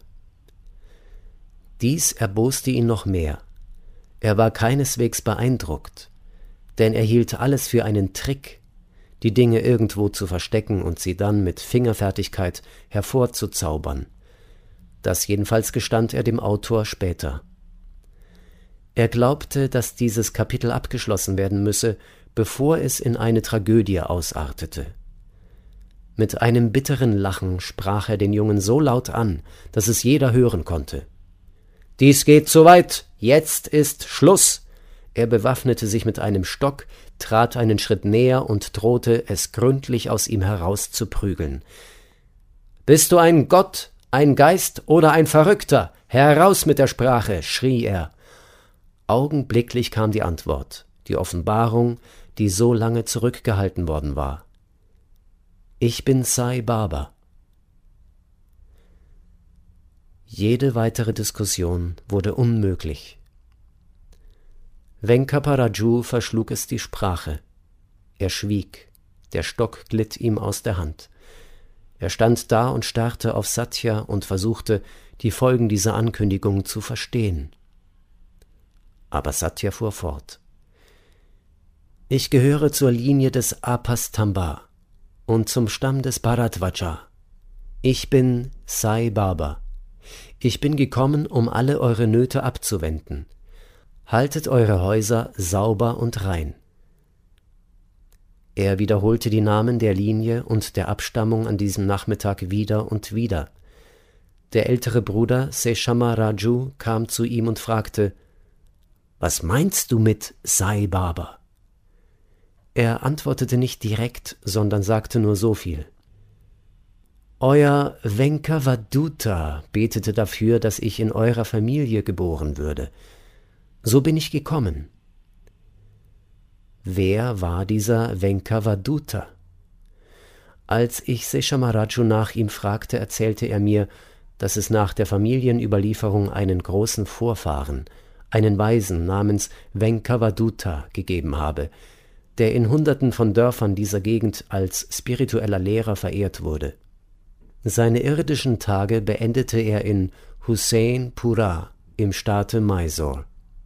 Dies erboste ihn noch mehr. Er war keineswegs beeindruckt, denn er hielt alles für einen Trick, die Dinge irgendwo zu verstecken und sie dann mit Fingerfertigkeit hervorzuzaubern. Das jedenfalls gestand er dem Autor später. Er glaubte, dass dieses Kapitel abgeschlossen werden müsse, bevor es in eine Tragödie ausartete. Mit einem bitteren Lachen sprach er den Jungen so laut an, dass es jeder hören konnte. »Dies geht zu weit, jetzt ist Schluss!« Er bewaffnete sich mit einem Stock, trat einen Schritt näher und drohte, es gründlich aus ihm herauszuprügeln. »Bist du ein Gott, ein Geist oder ein Verrückter? Heraus mit der Sprache!« schrie er. Augenblicklich kam die Antwort, die Offenbarung, die so lange zurückgehalten worden war. »Ich bin Sai Baba.« Jede weitere Diskussion wurde unmöglich. Venkappa Raju verschlug es die Sprache. Er schwieg, der Stock glitt ihm aus der Hand. Er stand da und starrte auf Satya und versuchte, die Folgen dieser Ankündigung zu verstehen. Aber Satya fuhr fort. »Ich gehöre zur Linie des Apastamba und zum Stamm des Bharadvaja. Ich bin Sai Baba. Ich bin gekommen, um alle eure Nöte abzuwenden. Haltet eure Häuser sauber und rein.« Er wiederholte die Namen der Linie und der Abstammung an diesem Nachmittag wieder und wieder. Der ältere Bruder Seshama Raju kam zu ihm und fragte: »Was meinst du mit Sai Baba?« Er antwortete nicht direkt, sondern sagte nur so viel: »Euer Venkavaduta betete dafür, dass ich in eurer Familie geboren würde. So bin ich gekommen.« Wer war dieser Venkavaduta? Als ich Seshama Raju nach ihm fragte, erzählte er mir, dass es nach der Familienüberlieferung einen großen Vorfahren, einen Weisen namens Venkavaduta gegeben habe, der in Hunderten von Dörfern dieser Gegend als spiritueller Lehrer verehrt wurde. Seine irdischen Tage beendete er in Hussainpura im Staate Mysore.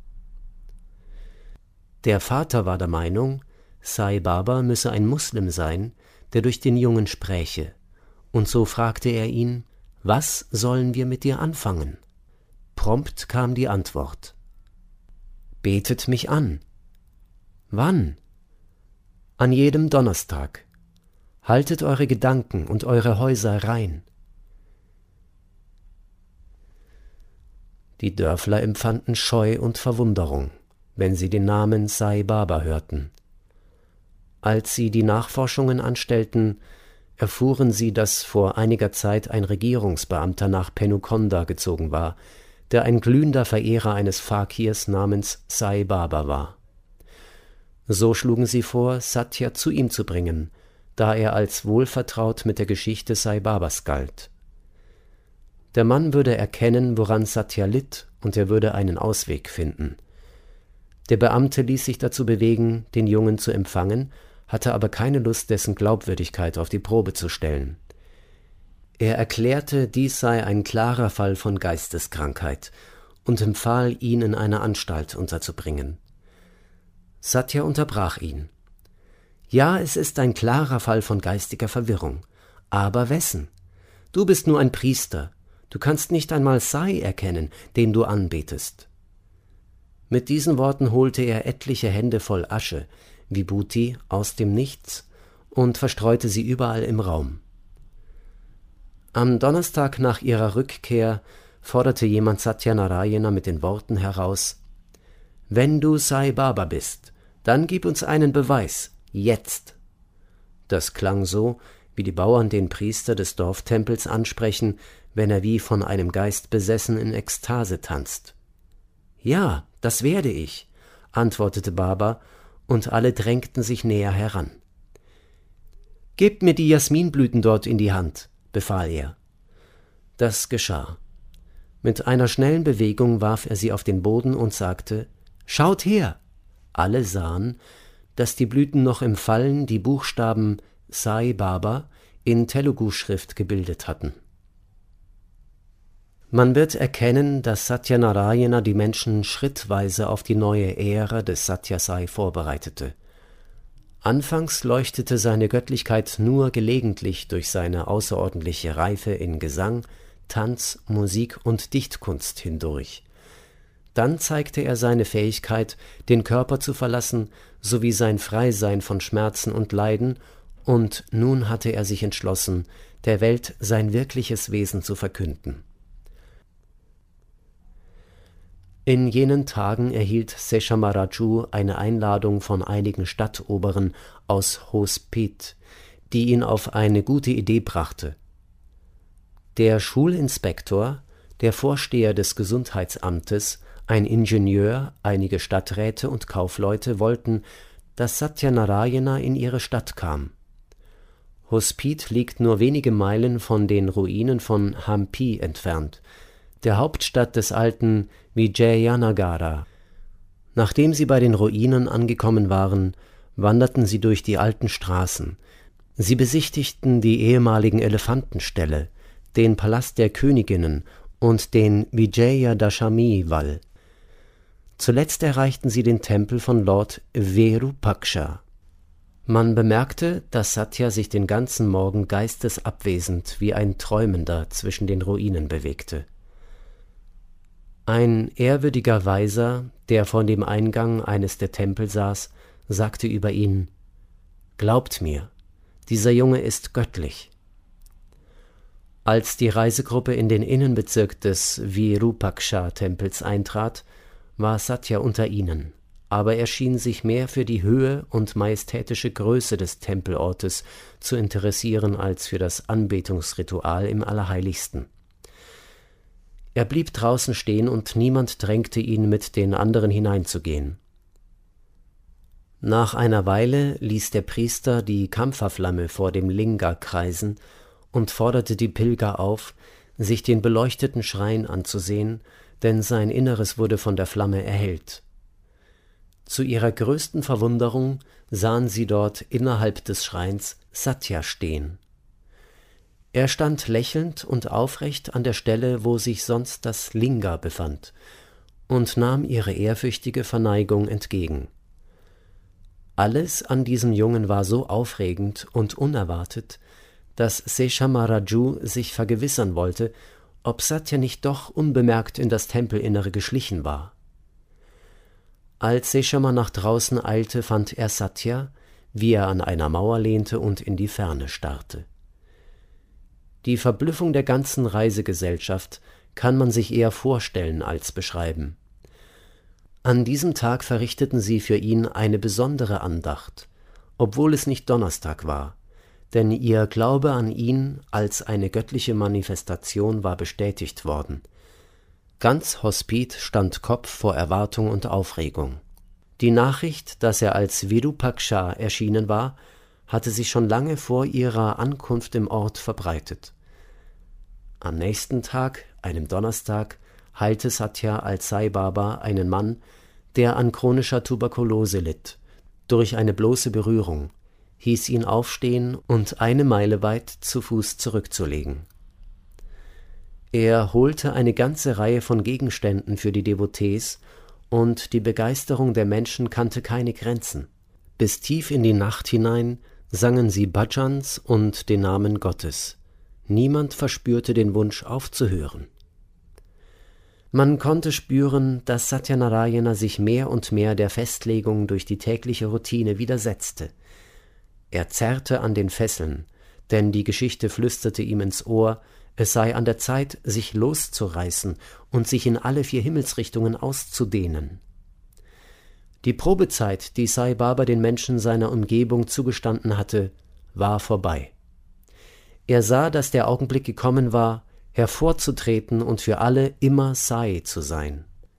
Der Vater war der Meinung, Sai Baba müsse ein Muslim sein, der durch den Jungen spräche, und so fragte er ihn: »Was sollen wir mit dir anfangen?« Prompt kam die Antwort: »Betet mich an.« »Wann?« »An jedem Donnerstag. Haltet eure Gedanken und eure Häuser rein.« Die Dörfler empfanden Scheu und Verwunderung, wenn sie den Namen Sai Baba hörten. Als sie die Nachforschungen anstellten, erfuhren sie, dass vor einiger Zeit ein Regierungsbeamter nach Penukonda gezogen war, der ein glühender Verehrer eines Fakirs namens Sai Baba war. So schlugen sie vor, Satya zu ihm zu bringen, da er als wohlvertraut mit der Geschichte Sai Babas galt. Der Mann würde erkennen, woran Satya litt, und er würde einen Ausweg finden. Der Beamte ließ sich dazu bewegen, den Jungen zu empfangen, hatte aber keine Lust, dessen Glaubwürdigkeit auf die Probe zu stellen. Er erklärte, dies sei ein klarer Fall von Geisteskrankheit und empfahl, ihn in eine Anstalt unterzubringen. Satya unterbrach ihn. »Ja, es ist ein klarer Fall von geistiger Verwirrung. Aber wessen? Du bist nur ein Priester. Du kannst nicht einmal Sai erkennen, den du anbetest.« Mit diesen Worten holte er etliche Hände voll Asche, Vibhuti, aus dem Nichts und verstreute sie überall im Raum. Am Donnerstag nach ihrer Rückkehr forderte jemand Satyanarayana mit den Worten heraus: »Wenn du Sai Baba bist, dann gib uns einen Beweis, jetzt!« Das klang so, wie die Bauern den Priester des Dorftempels ansprechen, wenn er wie von einem Geist besessen in Ekstase tanzt. »Ja, das werde ich«, antwortete Baba, und alle drängten sich näher heran. »Gebt mir die Jasminblüten dort in die Hand«, befahl er. Das geschah. Mit einer schnellen Bewegung warf er sie auf den Boden und sagte: »Schaut her!« Alle sahen, dass die Blüten noch im Fallen die Buchstaben Sai Baba in Telugu-Schrift gebildet hatten. Man wird erkennen, dass Satyanarayana die Menschen schrittweise auf die neue Ära des Satyasai vorbereitete. Anfangs leuchtete seine Göttlichkeit nur gelegentlich durch seine außerordentliche Reife in Gesang, Tanz, Musik und Dichtkunst hindurch. Dann zeigte er seine Fähigkeit, den Körper zu verlassen, sowie sein Freisein von Schmerzen und Leiden, und nun hatte er sich entschlossen, der Welt sein wirkliches Wesen zu verkünden. In jenen Tagen erhielt Seshamaraju eine Einladung von einigen Stadtoberen aus Hospit, die ihn auf eine gute Idee brachte. Der Schulinspektor, der Vorsteher des Gesundheitsamtes, ein Ingenieur, einige Stadträte und Kaufleute wollten, dass Satyanarayana in ihre Stadt kam. Hospit liegt nur wenige Meilen von den Ruinen von Hampi entfernt, der Hauptstadt des alten Vijayanagara. Nachdem sie bei den Ruinen angekommen waren, wanderten sie durch die alten Straßen. Sie besichtigten die ehemaligen Elefantenställe, den Palast der Königinnen und den Vijayadashami-Wall. Zuletzt erreichten sie den Tempel von Lord Virupaksha. Man bemerkte, dass Satya sich den ganzen Morgen geistesabwesend wie ein Träumender zwischen den Ruinen bewegte. Ein ehrwürdiger Weiser, der vor dem Eingang eines der Tempel saß, sagte über ihn: »Glaubt mir, dieser Junge ist göttlich.« Als die Reisegruppe in den Innenbezirk des Virupaksha-Tempels eintrat, war Satya unter ihnen, aber er schien sich mehr für die Höhe und majestätische Größe des Tempelortes zu interessieren als für das Anbetungsritual im Allerheiligsten. Er blieb draußen stehen und niemand drängte ihn, mit den anderen hineinzugehen. Nach einer Weile ließ der Priester die Kampferflamme vor dem Linga kreisen und forderte die Pilger auf, sich den beleuchteten Schrein anzusehen, denn sein Inneres wurde von der Flamme erhellt. Zu ihrer größten Verwunderung sahen sie dort innerhalb des Schreins Satya stehen. Er stand lächelnd und aufrecht an der Stelle, wo sich sonst das Linga befand, und nahm ihre ehrfürchtige Verneigung entgegen. Alles an diesem Jungen war so aufregend und unerwartet, dass Seshamaraju sich vergewissern wollte, ob Satya nicht doch unbemerkt in das Tempelinnere geschlichen war. Als Seshama nach draußen eilte, fand er Satya, wie er an einer Mauer lehnte und in die Ferne starrte. Die Verblüffung der ganzen Reisegesellschaft kann man sich eher vorstellen als beschreiben. An diesem Tag verrichteten sie für ihn eine besondere Andacht, obwohl es nicht Donnerstag war, denn ihr Glaube an ihn als eine göttliche Manifestation war bestätigt worden. Ganz Hospit stand Kopf vor Erwartung und Aufregung. Die Nachricht, dass er als Virupaksha erschienen war, hatte sich schon lange vor ihrer Ankunft im Ort verbreitet. Am nächsten Tag, einem Donnerstag, heilte Satya als Sai Baba einen Mann, der an chronischer Tuberkulose litt, durch eine bloße Berührung, hieß ihn aufstehen und eine Meile weit zu Fuß zurückzulegen. Er holte eine ganze Reihe von Gegenständen für die Devotees, und die Begeisterung der Menschen kannte keine Grenzen. Bis tief in die Nacht hinein sangen sie Bhajans und den Namen Gottes. Niemand verspürte den Wunsch aufzuhören. Man konnte spüren, dass Satyanarayana sich mehr und mehr der Festlegung durch die tägliche Routine widersetzte. Er zerrte an den Fesseln, denn die Geschichte flüsterte ihm ins Ohr, es sei an der Zeit, sich loszureißen und sich in alle vier Himmelsrichtungen auszudehnen. Die Probezeit, die Sai Baba den Menschen seiner Umgebung zugestanden hatte, war vorbei. Er sah, dass der Augenblick gekommen war, hervorzutreten und für alle immer Sai zu sein.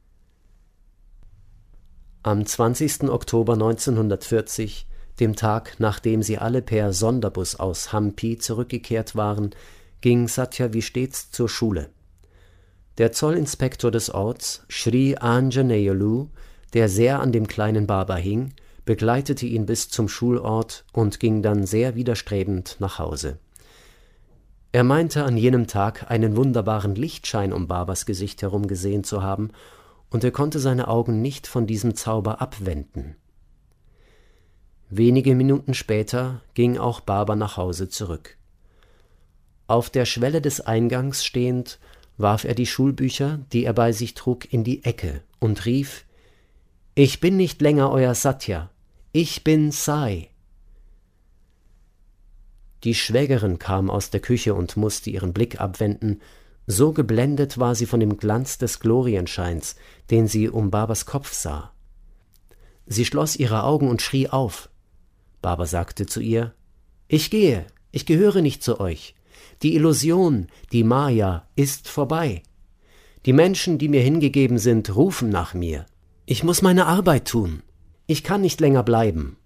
Am zwanzigsten Oktober neunzehnhundertvierzig, dem Tag, nachdem sie alle per Sonderbus aus Hampi zurückgekehrt waren, ging Satya wie stets zur Schule. Der Zollinspektor des Orts, Sri Anjaneyulu, der sehr an dem kleinen Baba hing, begleitete ihn bis zum Schulort und ging dann sehr widerstrebend nach Hause. Er meinte an jenem Tag einen wunderbaren Lichtschein um Babas Gesicht herum gesehen zu haben, und er konnte seine Augen nicht von diesem Zauber abwenden. Wenige Minuten später ging auch Baba nach Hause zurück. Auf der Schwelle des Eingangs stehend, warf er die Schulbücher, die er bei sich trug, in die Ecke und rief: »Ich bin nicht länger euer Satya, ich bin Sai.« Die Schwägerin kam aus der Küche und musste ihren Blick abwenden, so geblendet war sie von dem Glanz des Glorienscheins, den sie um Babas Kopf sah. Sie schloss ihre Augen und schrie auf. Baba sagte zu ihr: »Ich gehe, ich gehöre nicht zu euch. Die Illusion, die Maya, ist vorbei. Die Menschen, die mir hingegeben sind, rufen nach mir. Ich muss meine Arbeit tun. Ich kann nicht länger bleiben.«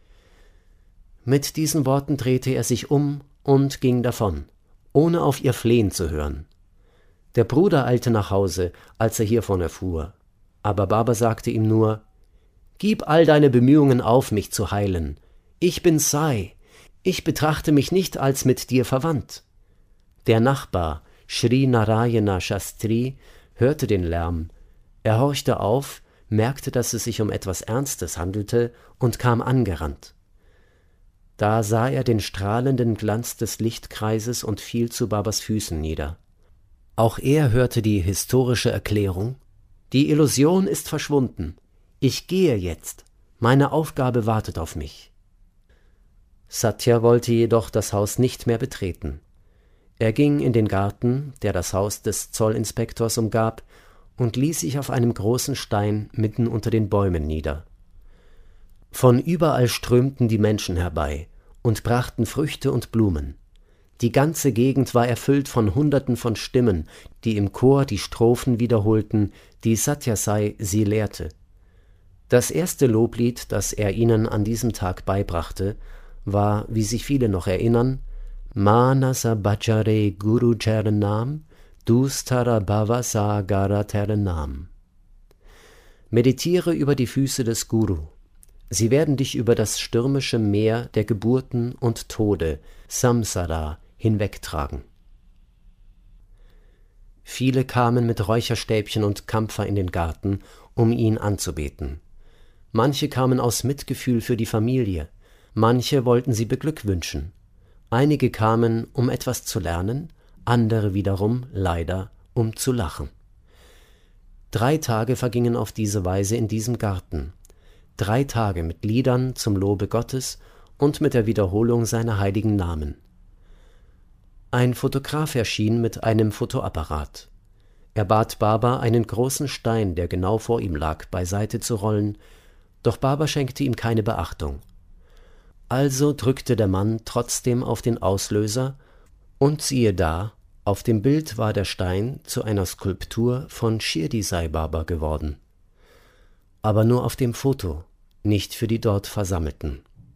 Mit diesen Worten drehte er sich um und ging davon, ohne auf ihr Flehen zu hören. Der Bruder eilte nach Hause, als er hiervon erfuhr, aber Baba sagte ihm nur: »Gib all deine Bemühungen auf, mich zu heilen. Ich bin Sai. Ich betrachte mich nicht als mit dir verwandt.« Der Nachbar, Sri Narayana Shastri, hörte den Lärm. Er horchte auf, merkte, dass es sich um etwas Ernstes handelte und kam angerannt. Da sah er den strahlenden Glanz des Lichtkreises und fiel zu Babas Füßen nieder. Auch er hörte die historische Erklärung: »Die Illusion ist verschwunden. Ich gehe jetzt. Meine Aufgabe wartet auf mich.« Satya wollte jedoch das Haus nicht mehr betreten. Er ging in den Garten, der das Haus des Zollinspektors umgab, und ließ sich auf einem großen Stein mitten unter den Bäumen nieder. Von überall strömten die Menschen herbei und brachten Früchte und Blumen. Die ganze Gegend war erfüllt von Hunderten von Stimmen, die im Chor die Strophen wiederholten, die Satyasai sie lehrte. Das erste Loblied, das er ihnen an diesem Tag beibrachte, war, wie sich viele noch erinnern, Manasa Bhajare Guru Charanam Dustara Bhava Sagara Taranam. Meditiere über die Füße des Guru. Sie werden dich über das stürmische Meer der Geburten und Tode, Samsara, hinwegtragen. Viele kamen mit Räucherstäbchen und Kampfer in den Garten, um ihn anzubeten. Manche kamen aus Mitgefühl für die Familie, manche wollten sie beglückwünschen. Einige kamen, um etwas zu lernen, andere wiederum, leider, um zu lachen. Drei Tage vergingen auf diese Weise in diesem Garten. Drei Tage mit Liedern zum Lobe Gottes und mit der Wiederholung seiner heiligen Namen. Ein Fotograf erschien mit einem Fotoapparat. Er bat Baba, einen großen Stein, der genau vor ihm lag, beiseite zu rollen, doch Baba schenkte ihm keine Beachtung. Also drückte der Mann trotzdem auf den Auslöser, und siehe da, auf dem Bild war der Stein zu einer Skulptur von Shirdi Sai Baba geworden. Aber nur auf dem Foto, nicht für die dort Versammelten.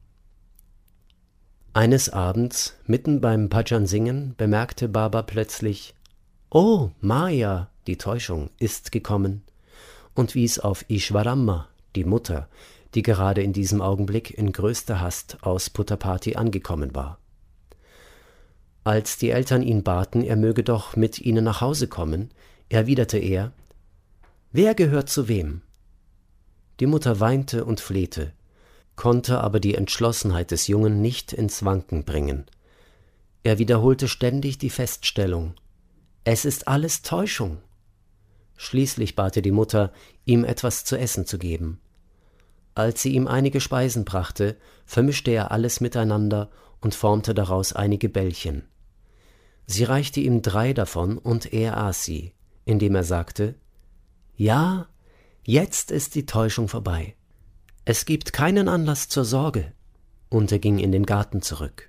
Eines Abends, mitten beim Bhajan-Singen, bemerkte Baba plötzlich: »Oh, Maya, die Täuschung, ist gekommen«, und wies auf Ishwaramma, die Mutter, die gerade in diesem Augenblick in größter Hast aus Puttaparthi angekommen war. Als die Eltern ihn baten, er möge doch mit ihnen nach Hause kommen, erwiderte er: »Wer gehört zu wem?« Die Mutter weinte und flehte, konnte aber die Entschlossenheit des Jungen nicht ins Wanken bringen. Er wiederholte ständig die Feststellung: »Es ist alles Täuschung.« Schließlich bat er die Mutter, ihm etwas zu essen zu geben. Als sie ihm einige Speisen brachte, vermischte er alles miteinander und formte daraus einige Bällchen. Sie reichte ihm drei davon und er aß sie, indem er sagte: »Ja, jetzt ist die Täuschung vorbei. Es gibt keinen Anlass zur Sorge«, und er ging in den Garten zurück.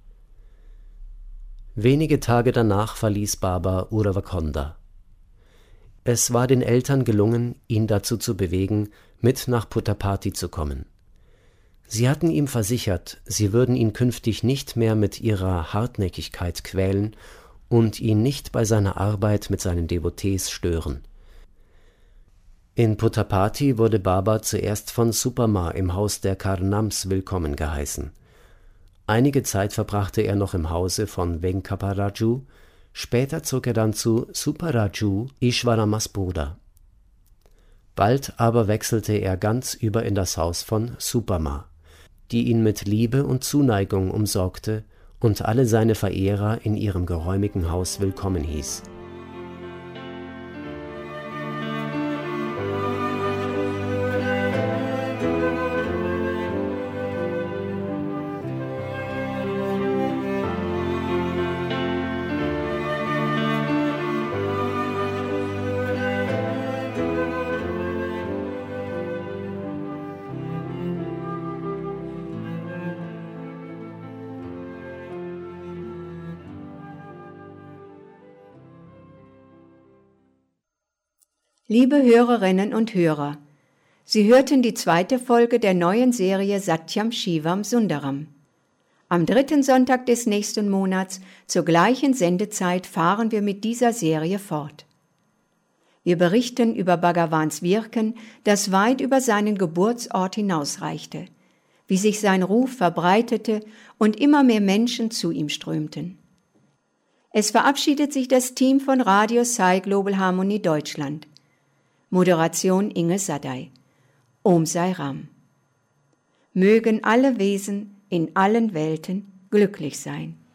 Wenige Tage danach verließ Baba Uravakonda. Es war den Eltern gelungen, ihn dazu zu bewegen, mit nach Puttaparthi zu kommen. Sie hatten ihm versichert, sie würden ihn künftig nicht mehr mit ihrer Hartnäckigkeit quälen und ihn nicht bei seiner Arbeit mit seinen Devotees stören. In Puttaparthi wurde Baba zuerst von Supama im Haus der Karnams willkommen geheißen. Einige Zeit verbrachte er noch im Hause von Venkaparaju, später zog er dann zu Suparaju, Ishwaramas Bruder. Bald aber wechselte er ganz über in das Haus von Supama, die ihn mit Liebe und Zuneigung umsorgte und alle seine Verehrer in ihrem geräumigen Haus willkommen hieß. Liebe Hörerinnen und Hörer, Sie hörten die zweite Folge der neuen Serie Satyam Shivam Sundaram. Am dritten Sonntag des nächsten Monats zur gleichen Sendezeit fahren wir mit dieser Serie fort. Wir berichten über Bhagawans Wirken, das weit über seinen Geburtsort hinausreichte, wie sich sein Ruf verbreitete und immer mehr Menschen zu ihm strömten. Es verabschiedet sich das Team von Radio Sai Global Harmony Deutschland. Moderation Inge Sadai. Om Sai Ram. Mögen alle Wesen in allen Welten glücklich sein.